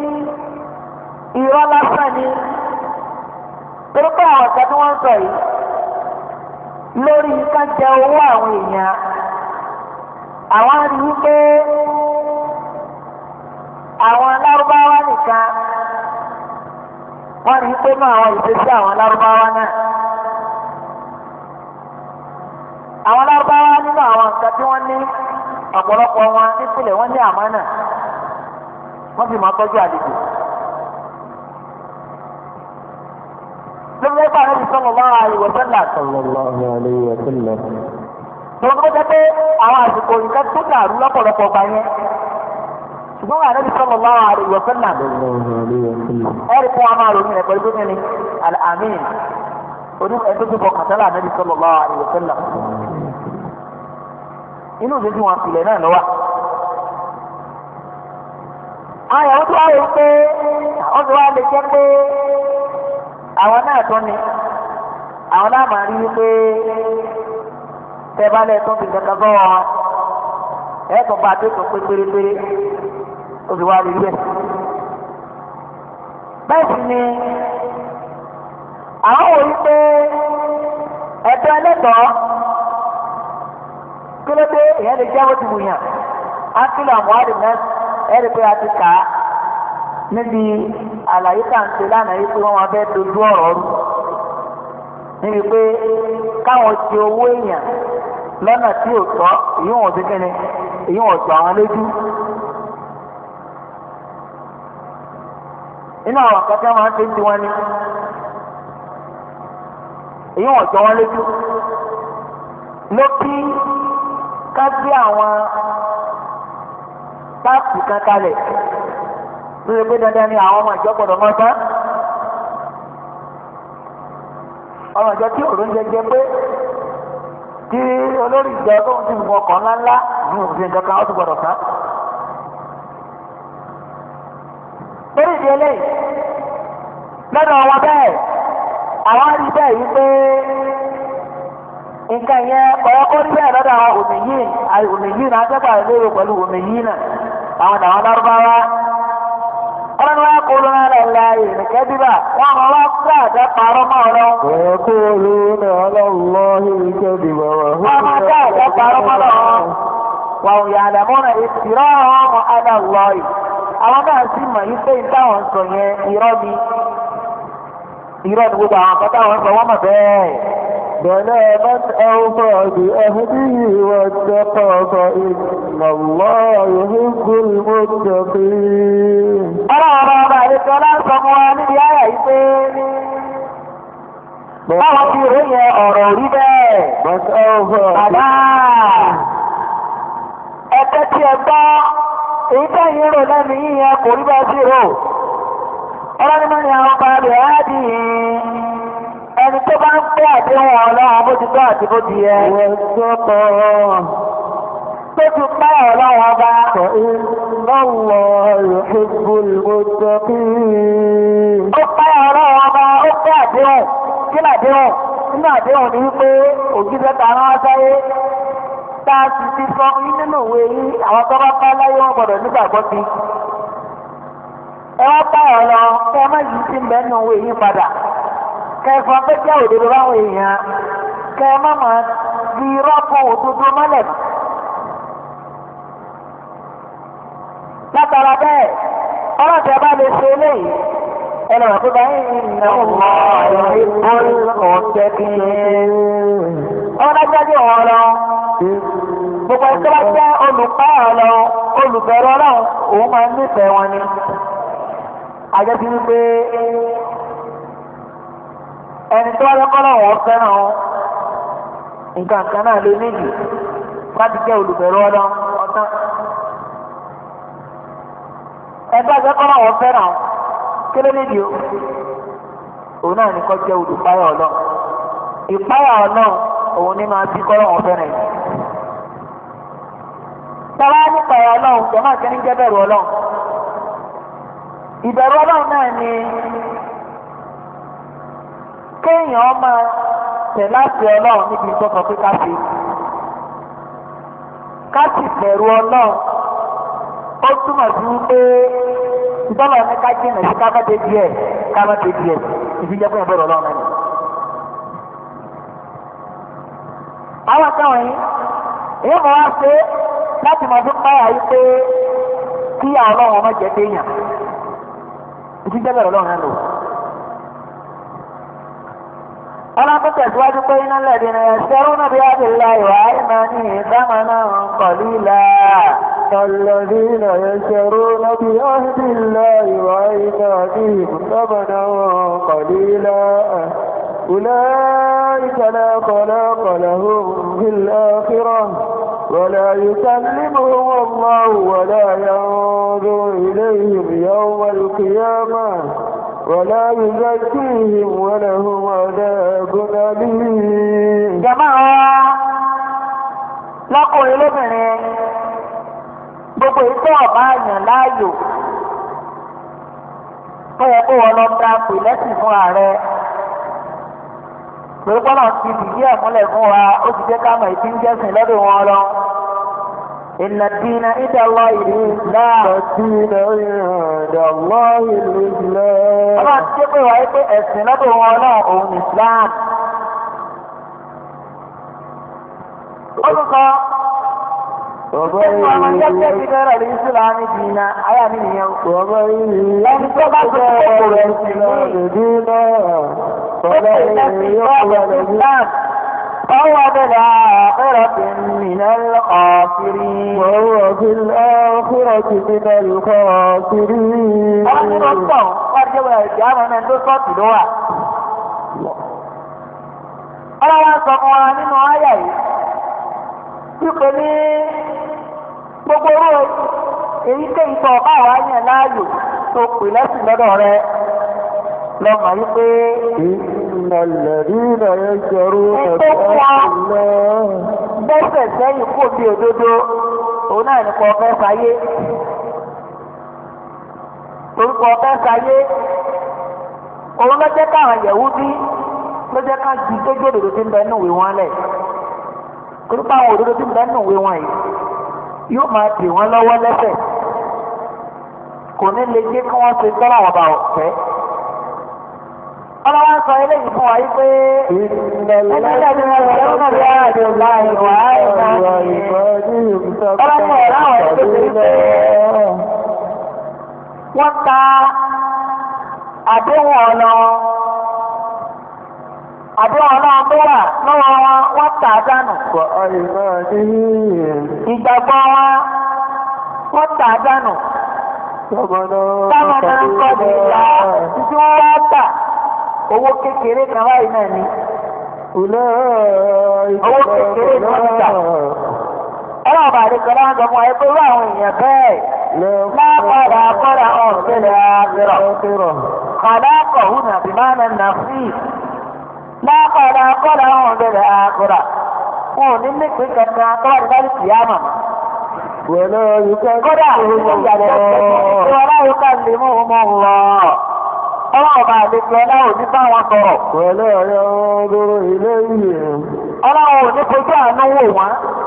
irọ́ lásán ni. Torí pé àwọn ọ̀sẹ̀ tí wọ́n ń sọ yìí lórí ká jẹ owó àwọn èèyàn. Àwọn rí wípé àwọn Lárúbáwá nìkan wọ́n rí wípé náà àwọn ìṣesí àwọn Lárúbáwá náà. Àwọn Lárúbáwá nínú àwọn nǹkan tí wọ́n ní ọ̀pọ̀lọpọ̀ wọn nípìnlẹ̀ wọ́n ní àmánà wọ́n sì máa tọ́jú àlejò. lórí ẹgbẹ́ àwọn sallallahu alaihi wasallam. Tọ́wọ́n tó jẹ́ pé àwọn àsìkò nǹkan tó dàrú lọ́pọ̀lọpọ̀ gbà yẹn. Ṣùgbọ́n wà Ànábì sallallahu alaihi wasallam. Ẹ̀rí fún wa máa ròyìn rẹ̀ pẹ̀lú tó ní al-Amin. Oní ẹ̀dọ́ tó bọ̀ kàtàlá Ànábì sallallahu alaihi wasallam. Inú ìdí wọn filẹ̀ náà lọ́wọ́. Àyàwó tó wá rí pé ọdún wa lè jẹ́ pé àwọn náà tó ní àwọn náà máa rí wípé tẹ́bálẹ̀ tó fi kankan bọ́ wọn ẹ̀ẹ́dùn bá tó tó pé pérépéré ó fi wá rí bẹ́ẹ̀. bẹ́ẹ̀ sì ni àwọn wò wípé ẹ̀tọ́ ẹlẹ́tọ̀ọ́ kí ló dé ìyẹn lè jẹ́ bó ti wùyàn á kílò àwọn àdìmọ́ ẹ̀rí pé a ti kà á níbi àlàyé kàǹtẹ̀ lánàá yìí pé wọ́n máa fẹ́ dojú ọ̀rọ̀ rú níbi pé káwọn ti owó èèyàn lọ́nà tí ò tọ́ èyí wọ̀n sí kíni èyí wọ̀n tọ́ àwọn lójú. inú àwọn akẹ́kẹ́ máa ń ṣe ti wọn ni èyí wọ̀n tọ́ wọn lójú. ló kí ká gbé àwọn táàpù kan kalẹ̀ lórí pé dandan ni àwọn ọmọ ìjọ gbọ́dọ̀ mọ tán ọmọ ìjọ tí òrùn jẹjẹ pé tí olórí ìjọ tó ń ti mú ọkọ̀ ńláńlá ní òfin ìjọ kan ó ti gbọ́dọ̀ tán. lórí ìdí eléyìí lọ́dọ̀ wọn bẹ́ẹ̀ àwọn rí bẹ́ẹ̀ yìí pé nǹkan yẹn ọ̀rọ̀ rí bẹ́ẹ̀ lọ́dọ̀ àwọn òmìyìn náà tẹ́gbà lérò pẹ̀lú òmìyìn náà àwọn àwọn Lárúbáwá. Ọlọ́run wá kó lóra rẹ̀ la ìrìnkẹ́ bíbà wọ́n máa wá gbà àjẹ́ parọ́ mọ́ ọ̀rọ̀. Ẹ̀kọ́ lóra aláwọ̀ ìrìnkẹ́ bíbà wà. Wọ́n máa gbà àjẹ́ parọ́ mọ́ ọ̀rọ̀. Wà ò yàrá mọ́nà ìtìrọ́ ọmọ aláwọ̀ yìí. Àwọn náà sì mọ̀ yí pé ìtàwọn sọ yẹn irọ́ ni. Irọ́ ni gbogbo àwọn akọ́tà wọn sọ wọ́n mọ̀ bẹ́ẹ̀. بلى من أوفى بأهده واتقى فإن الله يحب المتقين. Ọlọ́run ọba àdékọ́ lásán mú wa níbi ayà yìí pé báwọn ti rò yẹ ọ̀rọ̀ rí bẹ́ẹ̀. bàbá ẹgbẹ́ tí ẹ gbọ́ èyí tẹ́yìn rò lẹ́nu yíyẹn kò rí bẹ́ẹ̀ sí rò. ọlọ́dúnmọ́ ni àwọn ọba rẹ̀ á dì í ẹni tó bá ń pẹ́ àdéhùn ọlọ́run bó ti gbọ́ àti bó ti yẹ. tó ti pẹ́ ọlọ́run ọba. ó pẹ́ ọlọ́run ọba ó pẹ́ àdéhùn kí làdéhùn nínú àdéhùn ni wípé òjíṣẹ́ ta rán wá sáyé tá a sì ti sọ nínú ìwé yìí àwọn tó bá bá láyé wọn gbọdọ̀ nígbàgbọ́ sí. ẹ wá bá ọ lọ kẹ ẹ má yí sí mbẹ nínú ìwé yìí padà kẹ ẹ fọ pé jẹ́ òdodo báwọn èèyàn kẹ ẹ má máa fi rọ́pò òdodo mọ́lẹ̀ mọ́. látara bẹ́ẹ̀ ọlọ́dẹ bá lè ṣe eléyìí ẹ lọ́wọ́ pé báyìí ní ọmọ ọ̀tẹ́ kí ọlọ́dájú wọn lọ gbogbo ẹgbẹ́ bá jẹ́ olùpá ọ̀lọ́ olùbẹ̀rù ọlọ́run òun máa ń nífẹ̀ẹ́ wọn ni àjẹsí wípé ẹni tó wáyé kọ́ lọ́wọ́ fẹ́ràn nǹkan kan náà lé méjì láti jẹ́ olùbẹ̀rù ọlọ́run ọ̀tán ẹgbẹ́ àjẹ́ kọ́ lọ́wọ́ fẹ́ràn kéré nídìí o òun náà ní kọ́ jẹ́ olùpáyà ọlọ́run ìpáyà ọlọ́run òun ní máa bí kọ́ lọ́wọ́ fẹ́ràn yìí. Tọ́lá nípa ẹ̀rọ ọlọ́run jẹ́ máa kẹ́ni jẹ́ bẹ̀rù ọlọ́run. Ìbẹ̀rù ọlọ́run náà ni kéèyàn máa tẹ̀ láti ọlọ́run níbi ìtọ́sọ pé ká ṣe. Ká sì bẹ̀rù ọlọ́run ó túmọ̀ sí wípé ìtọ́lọ̀ ní ká jìnà sí ká má dé díẹ̀ ìdí jẹ́ fún ìbẹ̀rù ọlọ́run náà. Àwọn àtàwọn yìí èyí mọ̀ wá ṣe láti máa fún báyà yìí pé kí àwọn ọlọ́run ọmọ jẹ́ téèyàn ìdí jẹ́ bẹ̀rẹ̀ ọlọ́run náà lò. ọlọ́run tẹ̀síwájú pé iná lẹ́ẹ̀dì ni ẹ̀ṣẹ́rú náà bí ábìlá ìwà ìmọ̀ ní ìdámọ̀nà قليلا الذين يشترون بعهد الله وأيمانهم ثمنا قليلا أولئك لا خلاق لهم في الآخرة ولا يكلمهم الله ولا ينظر إليهم يوم القيامة ولا يزكيهم ولهم عذاب أليم. جماعة lọ́kùnrin lóbìnrin gbogbo ìtọ́ ọ̀bá àyàn láàyò tó yẹ kó wọn lọ gba pè lẹ́sìn fún ààrẹ pé gbọ́dọ̀ ti fìdí ẹ̀ múlẹ̀ fún wa ó ti jẹ́ ká mọ̀ ìdí ń jẹ́sìn lọ́dọ̀ wọn lọ. Inna ad-dina inda Allahi al-Islam. Ad-dina inda Allahi al-Islam. Ọlọ́run ti jẹ́ pé wáyé pé ẹ̀sìn lọ́dọ̀ wọn náà òun Islam. ó tún sọ ọmọ jẹ́jẹ́ ti bẹ̀rẹ̀ lè Ìsìlámù dìínà ayà mi nìyẹn o. ẹni tó bá tó kókò rẹ̀ sí ní فهو بالآخرة من الخاسرين. وهو في الآخرة من الخاسرين. ọlọ́wọ́ sọ fún wa nínú ayà yìí wípé ní gbogbo owó èyíkéyìí tó ọba wa yàn láàyò tó pè lẹ́sìn lọ́dọ̀ rẹ lọ́mọ yìí pé الذين يشترون bẹ́sẹ̀ sẹ́yìn kò bí òdodo òun náà nípa ọ̀fẹ́ sáyé orúkọ ọ̀fẹ́ sáyé òun ló jẹ́ káwọn Yẹhudi ló jẹ́ ká ju tójú òdodo tí ń bẹ nínú ìwé wọn lẹ̀ torí pé àwọn òdodo tí ń bẹ nínú ìwé wọn yìí yóò máa dè wọ́n lọ́wọ́ lẹ́sẹ̀ kò ní lè jẹ́ kí wọ́n ṣe tọ́lá wọn bá ọ̀fẹ́. ọlọ́wọ́ sọ eléyìí fún wa yìí pé ẹni lẹ́nu ẹ̀rọ náà bí ààrẹ láì wà á ìgbà ọlọ́wọ́ ẹ̀rọ àwọn ẹ̀rọ tó ṣe pé wọ́n ta àdéhùn ọ̀nà àdéhùn ọ̀nà tó wà lọ́wọ́ wọn tà á dànù. ìgbàgbọ́ wọn tà á dànù. táwọn náà ń kọ́ ní ìlà títí wọ́n wá tà owó kékeré kan báyìí náà ni. Owó kékeré ni wọ́n gbà. Ọlọ́ọ̀bà àdékọ́ láwọn sọ fún wa pé irú àwọn èèyàn bẹ́ẹ̀ lápàdà kọ́dà ọ̀sẹ̀lẹ̀ àbẹ̀rọ̀. Kàdákọ̀ hù nàbí máa nà nà fí. Lápàdà kọ́dà ọ̀sẹ̀lẹ̀ àbẹ̀rọ̀. Wọn ò ní nípe kankan tó wà ní báyìí kìí àmà. Kódà wọ́lá yóò ká lè mú ọmọ lọ. Ọlọ́ọ̀bà àdékọ́ láwọn ní bá wọn sọ̀rọ̀. Ọlọ́run ò ní fojú àánú wò wọ́n.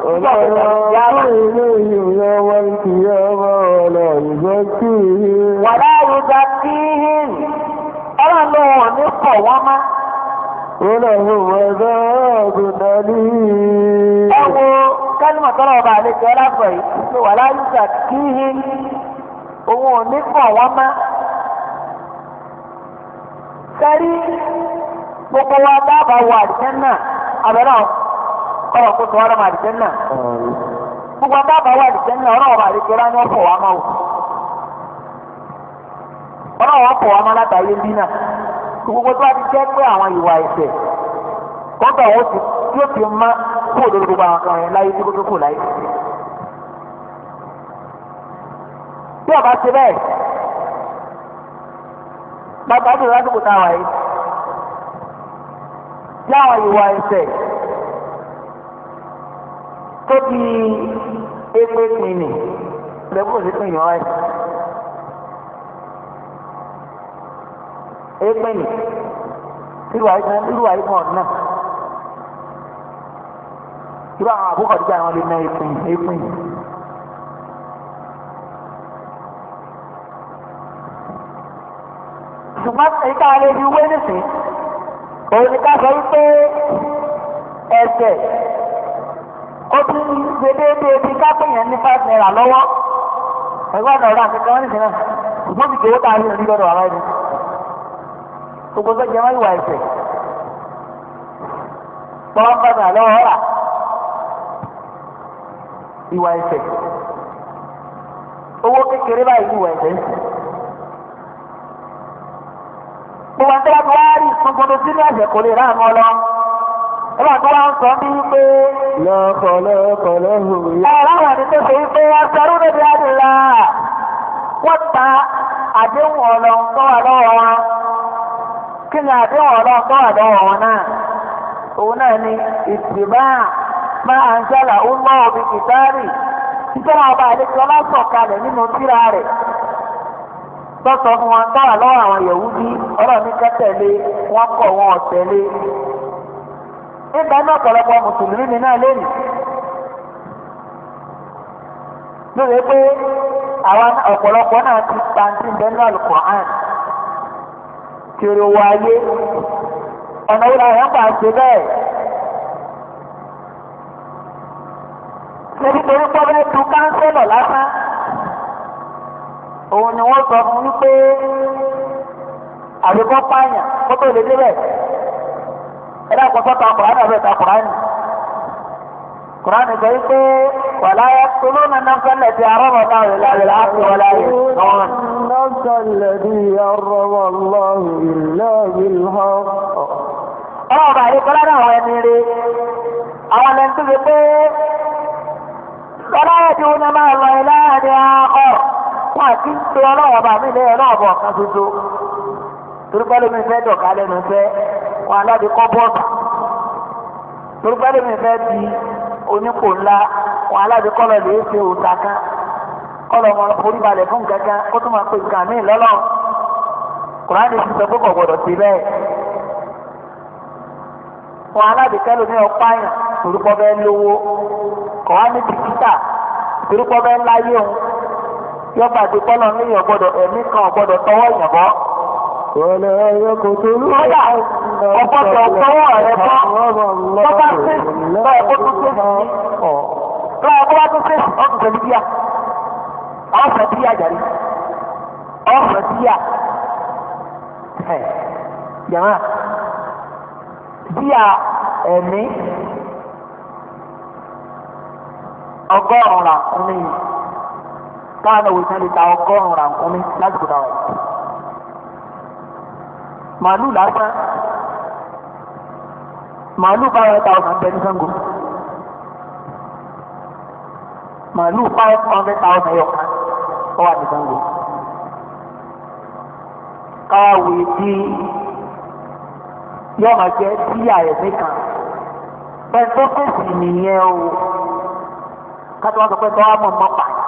Wàlá ìjà kíhìn. Ọlọ́run ò ní pọ̀ wọ́n má. Ẹ wo kálímọ̀ tọ́lọ̀ ọba àlejò ọlápọ̀ yìí. Wàlá ìjà kíhìn. Òun ò ní pọ̀ wọ́n má. Sẹ́rí gbogbo wa dábàá wà àdìsẹ́ náà. Àbẹ̀rẹ̀ ọ̀rọ̀ kó tó ọ̀rọ̀ màdìsẹ́ náà. Gbogbo àbábà wà àdìsẹ́ náà ọ̀rọ̀ màdìsẹ́ náà ni wọ́n fọ̀ wá máa wò. Ọ̀rọ̀ wọn fọ̀ wá máa látàrí bí náà. Gbogbo tó bá ti jẹ́ pé àwọn ìwà ẹ̀ṣẹ̀ kọ́ńtà wọn tí ó fi má kó lórí gbogbo àwọn kan yẹn láyé tí kò tó kò láyé. Bí ọba ṣe bẹ́ẹ̀, bàbá mi lásìkò táwa yìí. Láwọn ìwà ẹ̀ṣẹ̀ tó di epe pinni lẹ́kọ̀ọ́ sí pinni ọ̀rẹ́ epinni irú àìsàn ọ̀nà irú àwọn àbúkọ̀ dídá àwọn lè ná epinni. Ṣùgbọ́n èyí ká lè fi wé nísìnyí. Òun ni ká sọ wípé ẹsẹ̀ ó ti ṣe déédéé bí kápẹ́yàn ní 5 naira lọ́wọ́. Ẹgbẹ́ ọ̀nà ọ̀rọ̀ àti kan nìkan náà. Ṣùgbọ́n ti gbowó tá a rí orí lọ́dọ̀ àwọn ẹni. Gbogbo tó jẹ wọ́n ìwà ẹsẹ̀. Pọ́n bá nà lọ́wọ́ rà. Ìwà ẹsẹ̀. Owó kékeré báyìí ìwà ẹsẹ̀ ń sìn. Gbogbo àti láti wá rí gbogbo sínú ẹ̀jẹ̀ kò lè ráàmú ọlọ́. Ẹgbà tó wá ń sọ bí wípé lọ́kọ̀lọ́kọ̀lọ́ àwọn ẹni tó ṣe wípé aṣarú lóbi àdìlá wọ́n ta àdéhùn ọlọ́run tó wà lọ́wọ́ wọn. Kí ni àdéhùn ọlọ́run tó wà lọ́wọ́ wọn náà? Òun náà ni ìtìbá máa ń ṣẹlẹ̀ ó mọ́ òbí kìtárì. Ìjọba ọba àlejò ọlọ́sọ̀kalẹ̀ nínú tírà rẹ̀. Tọ́sọ fún wọn tọ́wà lọ́wọ́ àwọn Yẹ̀húdí ọ̀rọ̀ ní kẹ́tẹ̀lé wọn kọ̀ wọn ọ̀tẹ̀lé. Nígbà náà ọ̀pọ̀lọpọ̀ Mùsùlùmí ni náà lónìí. Lóòrè pé àwọn ọ̀pọ̀lọpọ̀ náà ti pàǹtí bẹ́ẹ̀ Al-Qur'an. Kiri owó ayé. Ọ̀nà wo làwọn yẹn gbà ṣe bẹ́ẹ̀? Ṣé nítorí pọ́ bẹ́ẹ̀ tu káńsẹ́lọ̀ lásán? Òun ni wọ́n sọ fún wípé àbíkọ́ pààyàn kó tó lè débẹ̀. Ẹ dákun sọ́ta Kùránì àbẹ̀ ta Kùránì. Kùránì sọ wípé wàlá yaqtuluna an-nafsa allati harrama Allahu illa bil-haqqi wa la yaznun. النفس الذي حرم الله إلا بالحق. Ọlọ́ọ̀bà àdékọ́lá náà wọ ẹni rí. Àwọn ẹni tó ṣe pé wala yad'una ma'a Allahi ilahan akhar. Wọ́n àti ń pe ọlọ́wọ́ bá mi lé ọlọ́ọ̀bọ̀ kan ṣoṣo. Torí pẹ́lú mi fẹ́ dọ̀ká lẹ́nu fẹ́ wọn aláde kọ́ bọ́ọ̀sì. Torí pẹ́lú mi fẹ́ di onípò ńlá wọn aláde kọ́lọ̀ lè ṣe òòtà kan. Kọ́lọ̀ wọn forí balẹ̀ fún kankan kó tó máa pe nǹkan mí lọ́lọ́. Kùránì ti sọ pé kò gbọdọ̀ sí bẹ́ẹ̀. Wọn aláde kẹ́lò ní ọ̀pá yàn torí pọ́ bẹ́ẹ̀ lówó. Kọ̀ wá ní bìkítà torí pọ́ bẹ́ẹ̀ láyé òun. Yọba àti kọ́lọ̀ ní ọ̀gbọ́dọ̀ ẹ̀mí kan ọ̀gbọ́dọ̀ tọwọ́ ìyàbọ̀. Wọlé ayọ́kọ̀ tó ló Kódà ọ̀gbọ́dọ̀ tọwọ́ rẹ̀ bọ́. Tọ́ba sí bẹ́ẹ̀ kó tún sí sí. Lọ́wọ́ kó bá tún sí ọ̀tún tẹ̀lé bíyà. Ọ̀fẹ́ bíyà jàre. Ọ̀fẹ́ bíyà. Jàmá bíyà ẹ̀mí ọgọ́rùn-ún rà fún mi. Káwọn òwe sàn lè ta ọgọ́rùn-ún rànkúnmí lásìkò táwọn yìí. màálù lásán màálù 500,000 bẹ ní Ṣàngó màálù 500,000 ẹyọkan ó wà ní Ṣàngó káwé tí yóò máa jẹ díyà ẹ̀mí kan bẹ́ẹ̀ tó fèsì nìyẹn o kátó wá sọ pé tó wá mọ̀ mọ́ pa.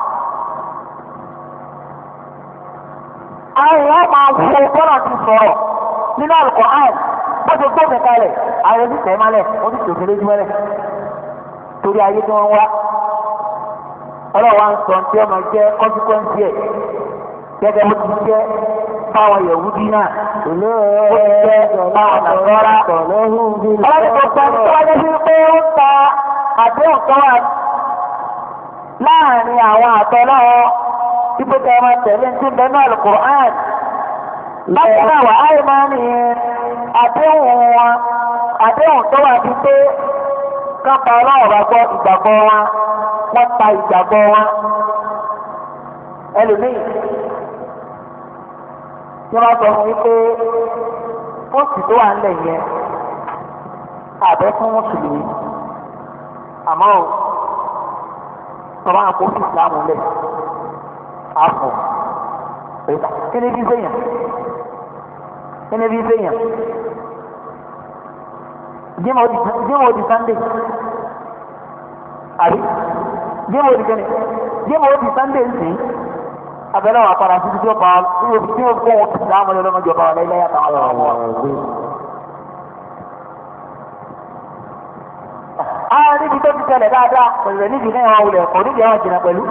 àwọn èèyàn máa wo bọ́lá ti sọ̀rọ̀ nínú Al-Qur'an bó ṣe gbó mi kalẹ̀ àwọn ojú tẹ̀ mọ́lẹ̀ wọ́n ti tòṣe lójú mọ́lẹ̀ torí ayé tí wọ́n wá ọlọ́wà ń sọ tí ọmọ jẹ́ consequence ẹ̀ gẹ́gẹ́ bó ti jẹ́ báwọn Yẹ̀húdí náà ó ti jẹ́ báwọn Nàsárà ọlọ́dún tó sọ ní wáyé sí pé ó ń ta àdéhùn kan wà láàrin àwọn àtọ́lọ́wọ́ ìpèkè ọmọ tẹ̀lé tí bẹ́ẹ̀ náà Al-Qur'an bákan náà wà áyè máa ní àdéhùn tó wà bí pé kápá ọlọ́wọ́ bá gbọ́ ìgbàgbọ́ wọn wọ́n ta ìgbàgbọ́ wọn ẹlòmíì tí wọ́n sọ fún mi pé pósìtì tó wà nílẹ̀ yẹn àbẹ́ fún mùsùlùmí àmọ́ ò tọ́wọ́n àpò sí ìsìlámù lẹ̀ àpò kí ni bí sèyàn jímọ̀ di Sunday àbí jímọ̀ di kẹ́ni jímọ̀ di Sunday ń sìn abẹ́rẹ́ wà padà sí tí ó bá tí ó gbọ́ wọn kìí láwọn ọlọ́mọdé ọba ọ̀lẹ́ ilẹ̀ yàtọ̀ àwọn ọmọ àwọn níbi tó ti tẹ̀lẹ̀ dáadáa pẹ̀lú níbi náà wọn wulẹ̀ kò níbi àwọn jìnnà pẹ̀lú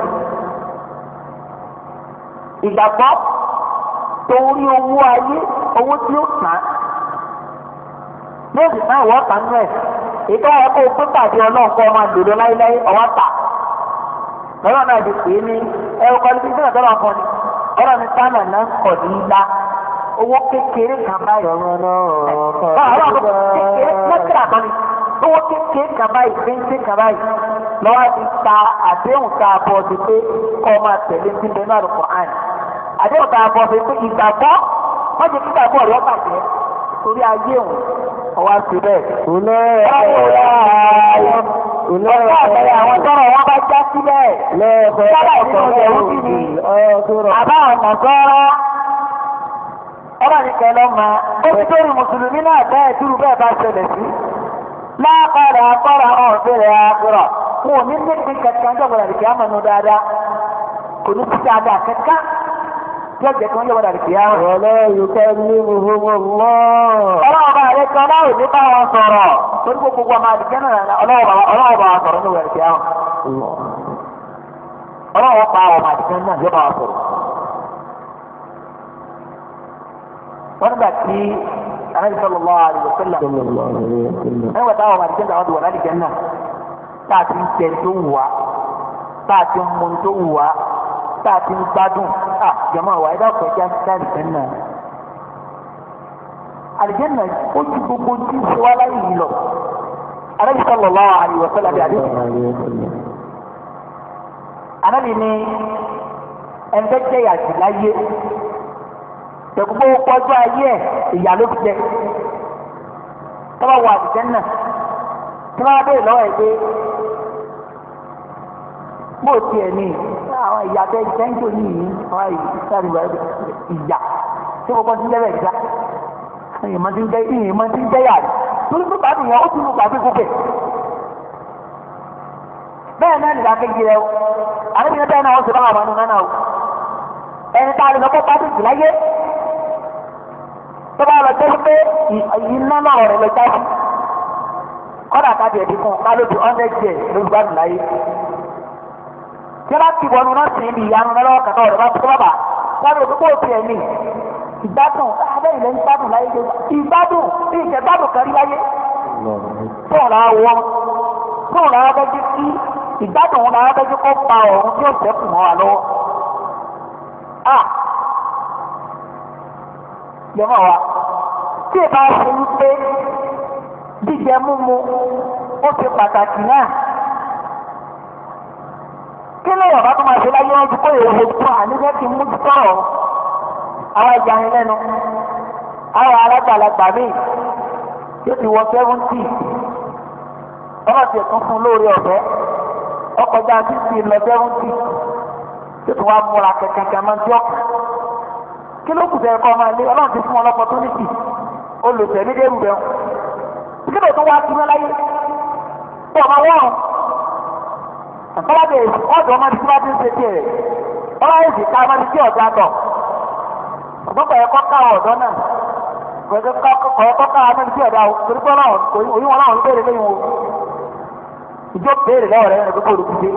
ìgbàgbọ́ torí owó ayé owó tí ó sàn lóòsì náà wọ́n kàn ń rẹ̀ ètò àwọn kó o pé pàdé ọlọ́run kọ́ ọmọ àlòlò láéláé ọwọ́ tà lọ́wọ́ náà di pé ní ẹ̀rọ kọ́lẹ́bí sílẹ̀ tọ́lọ̀ kan ni ọ̀rọ̀ ní sánà náà kọ̀ ní ilá owó kékeré kan báyìí owó kékeré kan báyìí péńté kan báyìí lọ́wọ́ ti ta àdéhùn tá a bọ̀ sí pé kọ́ ọ máa tẹ̀lé sí bẹ́ẹ̀ náà lọ́kọ̀ àn àdéhùn tá a bọ̀ sí pé ìgbàgbọ́ wọ́n jẹ́ kí ìgbàgbọ́ rẹ̀ bàjẹ́ torí ayé òun ọwọ́ àti bẹ́ẹ̀. Ọjọ́ àbẹ̀rẹ̀ àwọn tọrọ wọn bá já sílẹ̀. Sábà nínú Yẹ̀húdí ni àbáwọn Nàsárà. Ọba ní kẹlẹ́ ọmọ. Ó ti tóri Mùsùlùmí náà bẹ́ẹ̀ dúró bẹ́ẹ̀ bá ṣẹlẹ̀ sí. Láàpàdà àpárá ọ̀hún bẹ̀rẹ̀ àkúrọ̀. Wọn ò ní níbi kankan jọ̀gbọ̀n àdìkì àmọ́nú dáadáa. Kò ní ti dáadáa kankan. Jẹ́jẹ́ kan yóò wọ́n dàbí kìí àwọn. Wọ́lẹ́ yóò ní muhumullah. Ọlọ́ọ̀bà rẹ̀ kan náà ò ní bá wọn sọ̀rọ̀. Torí gbogbo ọmọ àdìjẹ́ náà ọlọ́ọ̀bà wọn sọ̀rọ̀ ní wẹ̀rẹ̀ kìí àwọn. Ọlọ́ọ̀bà pa ọmọ àdìjẹ́ náà yóò bá wọn sọ̀rọ̀. Wọ́n nígbà tí Ànábì sallallahu alaihi wasallam. Ẹ̀wẹ̀ táwọn ọmọ àdìjẹ́ náà wọ́n àdìjẹ́ náà. Táà ti ń jẹ tó wù wá. Táà ti ń mu tó wù wá. Táà ti ń gbádùn. Jọmọ àwọn ẹ̀dá ọ̀pẹ̀já sí àlìjẹ́nà. Àlìjẹ́nà ó ti gbogbo tí ń ṣe wá láyé yìí lọ. Ànábì sallallahu alaihi wasallam bí àdéhùn. Ànábì ní ẹgbẹ́ jẹ́ ìyàjì láyé. Tẹ̀gbogbo pọ́jú ayé ẹ̀ ìyà ló fi jẹ. Tọ́wọ́ wọ àlìjẹ́nà. Tí wọ́n bá bèèrè lọ́wọ́ ẹ̀ pé bó tiẹ̀ ní àwọn ìyá tẹ ìtẹ́ńtò ní ìní àwọn ìyá tí wọ́n kọ́ sí lẹ́rẹ̀ ìjà ìyìnmọ́ tí ń jẹ́ yàrá torí pé bàbá ìyá ó ti lù pàdé gbogbo ẹ̀. bẹ́ẹ̀ náà nìkan kéjì rẹ o àdébìyẹ bẹ́ẹ̀ náà ó sì bá wà nínú náà o ẹni tá a lè lọ́kọ́ pàdé jù láyé tó bá lọ jẹ́ pé iná náà rẹ̀ lọ jáde kọ́dà káàdì ẹ̀dín fún ká ló di 100 years ló gbádùn láyé. Jẹ́lá ti wọnú náà sí ibi ìyanu náà lọ́wọ́ kàkọ́ rẹ̀ bá tó bàbà. Lábẹ́ òkú kó tiẹ̀ ní ìgbádùn abẹ́ ilẹ̀ ń gbádùn láyé jẹ́ ìgbádùn bí ìjẹ̀gbádùn kan rí láyé. Tóun náà wọ́n tóun náà bẹ́jú sí ìgbádùn òun náà bẹ́jú kó pa ọ̀run tí ó sẹ́kù mọ́ wa lọ́wọ́. Jẹ́mọ̀ wa tí ìbá ṣe wípé jíjẹ múmu ó ṣe pàtàkì náà. Kí ló yọ̀ bá tó máa ṣe láyé wọn ju kó èrò fún àníjẹ́ kí n mú tọ̀rọ̀ àwọn ìjà yẹn lẹ́nu. àwọn alágbàlagbà míì yóò ti wọ 70 ọlọ́ọ̀tì ẹ̀tún fún lórí ọ̀fẹ́ ọkọjá 60 lọ 70 yóò tún wá múra kẹ̀kẹ́ máa ń tí ọkàn kí ló kù sẹ́yìn kọ́ máa lé ọlọ́run ti fún ọlọ́pọ̀ tó ní kì olùtẹ̀mí dérú bẹ́ẹ̀ kí ló tún wá sí láyé tó ọmọ wọ́n ọlọ́dẹ ọ̀dọ̀ ọmọdé tí wọ́n ti ń ṣe tiẹ̀ rẹ̀ ọlọ́dẹ sì ká ọmọdé tí ọ̀dọ́ àtọ̀ ọ̀gbọ́n kọ̀ ẹ̀kọ́ ká ọ̀dọ́ náà kọ̀ ẹ̀kọ́ ká ọmọdé tí ọ̀dọ́ torí pé oyún wọn láwọn ń béèrè lẹ́yìn wo ìjọ béèrè lọ́wọ́ rẹ̀ ẹ̀rọ olùdíje.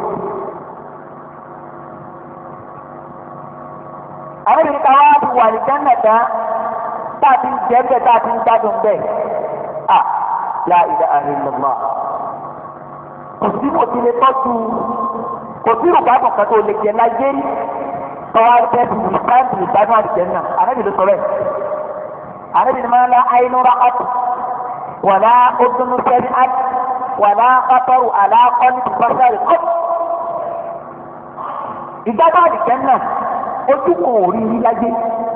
àwọn ènìyàn kan wá ti wà ní jẹ́nà tán tá a ti ń jẹ́ bẹ́ẹ̀ tá a ti ń gbádùn bẹ́ẹ̀ la ilaha illallah kò sí mo ti lè tọ́jú kò sí ìrùbádùn kan tó lè jẹ láyé tọ́wọ́ jẹ́ bí ìsáǹtì ìgbádùn àdìjẹ́ náà ànábì ló sọ bẹ́ẹ̀ ànábì ni máa ń la àìnúra àtù wàlá ọdún sẹ́ni àtù wàlá pápárù àlàkọ́ni ìfọ́sárì kọ́ ìgbádùn àdìjẹ́ náà ojú kan ò rí láyé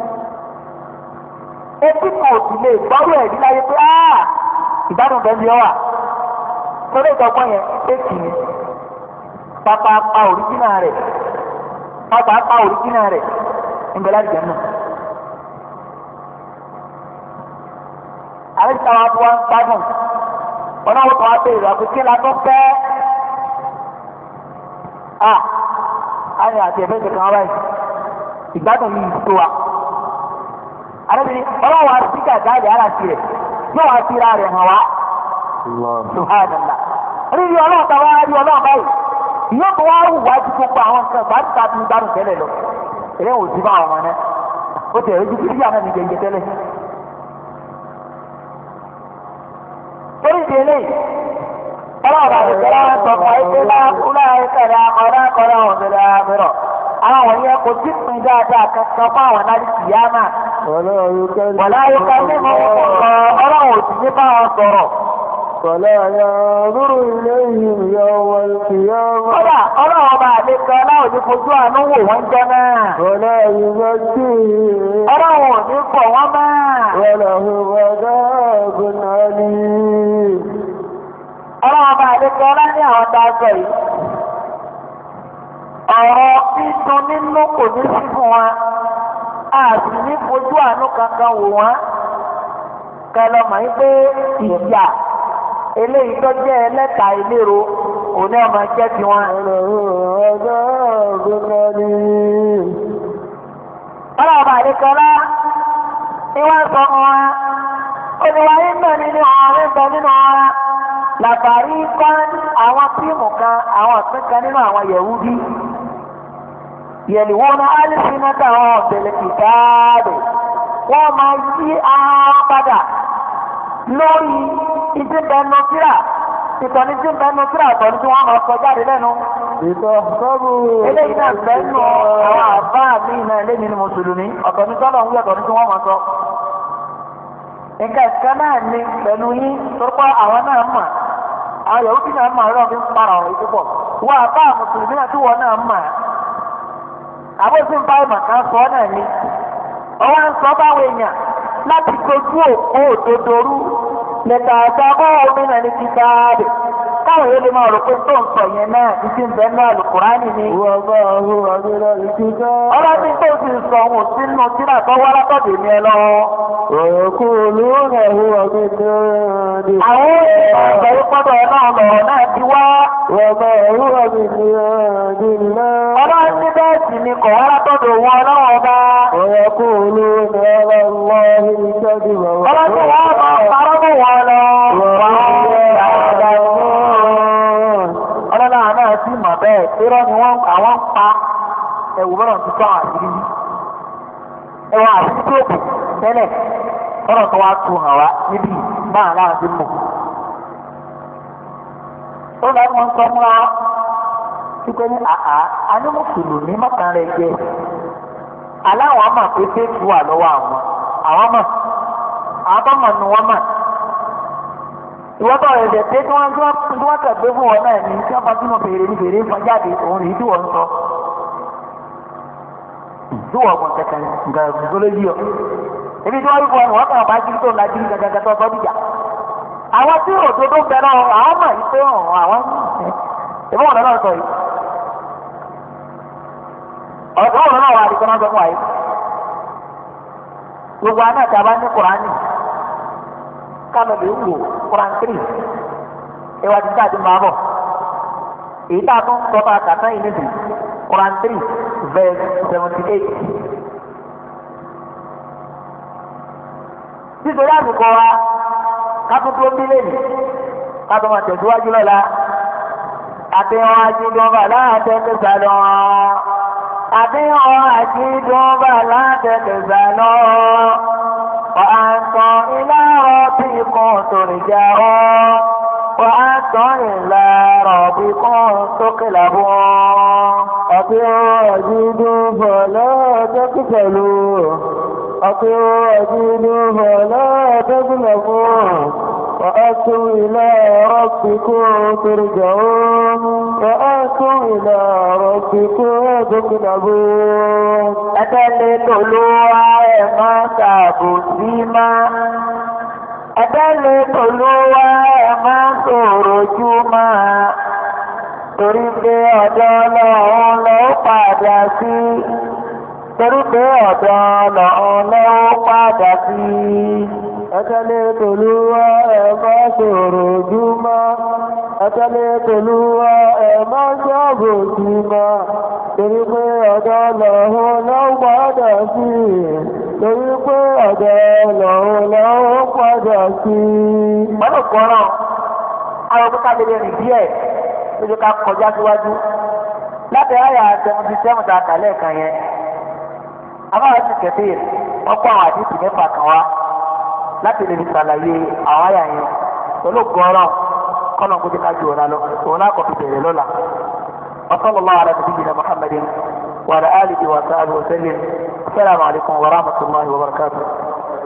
etí kan ò sì lè gbọ́rọ̀ ẹ̀ rí láyé pé ìgbádùn bẹ́ẹ̀ ni ọ wà torí ìdọ́gbọ́n yẹn éèkì ni pápá òríjìnà rẹ̀ ńbẹ láti jẹ́ náà. àlejò àwọn àti wọn gbádùn wọn náà wọ́n kàn wá béèrè àpò kí la tó fẹ́ àyè àti ẹ̀fẹ́ ìṣẹ̀kan wá báyìí ìgbádùn yìí tó wa. àlejò ọlọ́wọ́ àti gàdáàlì aláṣẹ rẹ̀ yóò wá sí ra rẹ̀ hàn wá. Subhanallah. Rírí ọlọ́run tàwa rí ọlọ́run báyìí. Ìyá kan wá wù wájú gbogbo àwọn nǹkan ìgbàdùn tàbí ìgbàdùn tẹ́lẹ̀ lọ. Èyí ò sí bá àwọn ọmọ náà. Ó ti ẹ̀rí dúdú yíyá náà ní jẹjẹ tẹ́lẹ̀. Torí ìdí eléyìí, ọlọ́run àti ìṣẹ́lá ń sọ fún ẹgbẹ́ láàkúlá ẹ̀kẹ́rẹ́ akọ́dá ọ̀gbẹ̀rẹ̀ àmìrọ̀. Àwọn wọ̀nyẹn kò tí pin dáadáa kankan fún àwọn náà ti yá náà. Wọ̀lá ayọ́ká nínú ọlọ́run ò sì ní bá wọn sọ̀rọ̀. فلا ينظر إليهم يوم القيامة Kọ́dà ọlọ́run ọba àlekọ́ láwọn ní fojú àánú wò wọ́n jọ náà. ولا يزكيهم Ọlọ́run ò ní pọ̀ wọ́n máa. ولهم عذاب أليم Ọlọ́run ọba àlekọ́ lá ní àwọn tá a sọ yìí. Ọ̀rọ̀ títún nínú kò ní sí fún wa. A sì ní fojú àánú kankan wò wọ́n. Kẹlọ mọ̀ yín pé ìyà eléyìí tó jẹ́ ẹlẹ́ta ìlérò òní ọmọ jẹ́ ti wọn. ọlọ́ọ̀bà àdékọ́lá ni wọ́n sọ fún wa olùwáyé náà nínú ọ̀rẹ́ bẹ nínú ọ̀rá làbàrí kan àwọn tíìmù kan àwọn ọ̀sìn kan nínú àwọn Yẹ̀húdí yẹ̀lìwọ́n náà alìsínátà àwọn ọ̀bẹ̀lẹ̀ kìtáàbẹ̀ wọ́n máa yí ara padà lórí ìdíbẹ̀nu tíra ìtọ́ni tí ń bẹnu tíra àtọ́ni tí wọ́n máa sọ jáde lẹ́nu. eléyìí náà bẹ́ẹ̀nu àwọn àbá mi náà eléyìí ni mùsùlùmí ọ̀tọ̀ni tọ́lọ̀ ń wí ọ̀tọ̀ni tí wọ́n máa sọ. nǹkan ìka náà ni pẹ̀lú yín torípọ̀ àwọn náà mọ̀ àwọn Yahudi náà mọ̀ ọ̀rọ̀ fi ń para ọ̀rọ̀ ìdúpọ̀ wọ́n àbá mùsùlùmí náà tí wọ́n náà mọ̀ àbóṣe ń bá ìmọ̀ kan sọ náà ni ọwọ́ ń sọ báwo èèyàn láti kojú òkú òdòdó lẹ́tà àtàbọ̀ òmìnira ní kíkàdé káwọn yóò lè máa rò pé tó ń sọ yẹn náà ìdí ń bẹ náà Al-Kùránì ni. ọlọ́dún tó ti sọ ohun sínú tíra tó wá látọ̀dọ̀ mi ẹ lọ́wọ́. Òyìnkú olóòrùn ẹ̀hún ọ̀gbìn ní ọ̀dẹ̀. àwọn ìgbà ìpọ́dọ̀ náà lọ̀rọ̀ náà ti wá. Wọ̀gbà ẹ̀hún ọ̀gbìn ní ọ̀dẹ̀ náà. ọlọ́dún bẹ́ẹ̀ sì ni kọ̀ wá látọ̀dọ̀ wọn ọlọ́wọ́ bá. Òyìnkú olóòrùn ọlọ́dún wọn máa parọ́ mọ́ wọn lọ. ọlọ́dún náà sì mọ̀ bẹ́ẹ̀ irọ́ ni wọ́n àwọn pa ẹ̀wù bọ́lọ̀ ti tọ́ àṣírí ẹ̀wọ̀n àṣírí tó kù tẹ́lẹ̀ bọ́lọ̀ tó wá tu hàn wá níbí máa láwọn ti mọ̀. ó lọ wọn sọ fún wa wípé ní a ní mùsùlùmí mọ́kàn rẹ̀ jẹ́ aláwọ̀ mọ̀ pé fẹ́ẹ̀kì wà lọ́wọ́ àwọn mọ̀ àwọn tó mọ̀ nù wọ́n mọ̀. ìwọ́tọ̀ rẹ̀ dẹ̀ pé tí wọ́n tẹ̀gbé fún wọn náà ní tí wọ́n fa sínú fèrè ní fèrè fún jáde òun rèé tí wọ́n ń sọ. tí wọ́n gbọ́n kẹ̀kẹ́ nǹkan ìgbòho yí ọ. ibi tí wọ́n rí fún ẹ wọ́n kàn bá jírí tó ń la jírí gẹ́gẹ́ tó sọ́ dìjà. àwọn tí òdodo ń bẹ náà àwọn mọ̀ yìí pé àwọn ìbọn ọ̀dọ́ náà sọ yìí. ọ̀dọ́ ọ̀dọ́ náà wà á di kọ́nà sọ fún wa yìí. gbogbo àná ìta bá ní Kùránì kálọ̀ lè wò Quran 3 ìwà tí káàdì máa bọ̀ èyí tá a tún sọ fún akàtà yìí níbi Quran 3 verse 78. nítorí àsìkò wa kátótó mílíọ̀nù kátó máa tẹ̀síwájú lọ́la àtẹ̀wọ̀n àjídọ́nbà látẹ̀kẹsà lọ àtẹ̀wọ̀n àjídọ́nbà látẹ̀kẹsà lọ. وأنتم إلى ربكم ترجعون وأنتم إلى ربكم تقلبون أطيعوا وأجيبوا فلا تقتلوا أطيعوا وأجيبوا فلا تظلموا وأنتم إلى ربكم ترجعون وأنتم إلى ربكم تقلبون أتلتلوا ما تابوسيما أتلتلوا ما سورجما torí pé ọ̀dọ̀ Ọlọ́run ló padà sí torí pé ọ̀dọ̀ Ọlọ́run ló padà sí. Ẹ̀tẹ́lẹ̀ tòlúwà ẹ̀mọ́ sọ̀rọ̀ jùmọ́ ẹ̀tẹ́lẹ̀ tòlúwà ẹ̀mọ́ sọ̀rọ̀ jùmọ́ torí pé ọ̀dọ̀ Ọlọ́run ló padà sí torí pé ọ̀dọ̀ Ọlọ́run ló padà sí. Mọ́nà kọ́rọ̀ àwọn òkúta lè rìn díẹ̀ lójú ká kọjá síwájú láti àyà 77 ta kàlẹ́ kan yẹn abáwọ̀ ti kẹfẹ́ wọ́n kó àwọn àdìsí mẹ́fà kan wá láti lè fi ṣàlàyé àwọn àyà yẹn pẹ̀lú gọ́ọ̀rọ̀ kọ́nà kó ti ká ju ọ̀la lọ òun náà kọ́ fi bẹ̀rẹ̀ lọ́la وصلى الله على نبينا محمد وعلى آله وصحبه وسلم السلام عليكم ورحمة الله وبركاته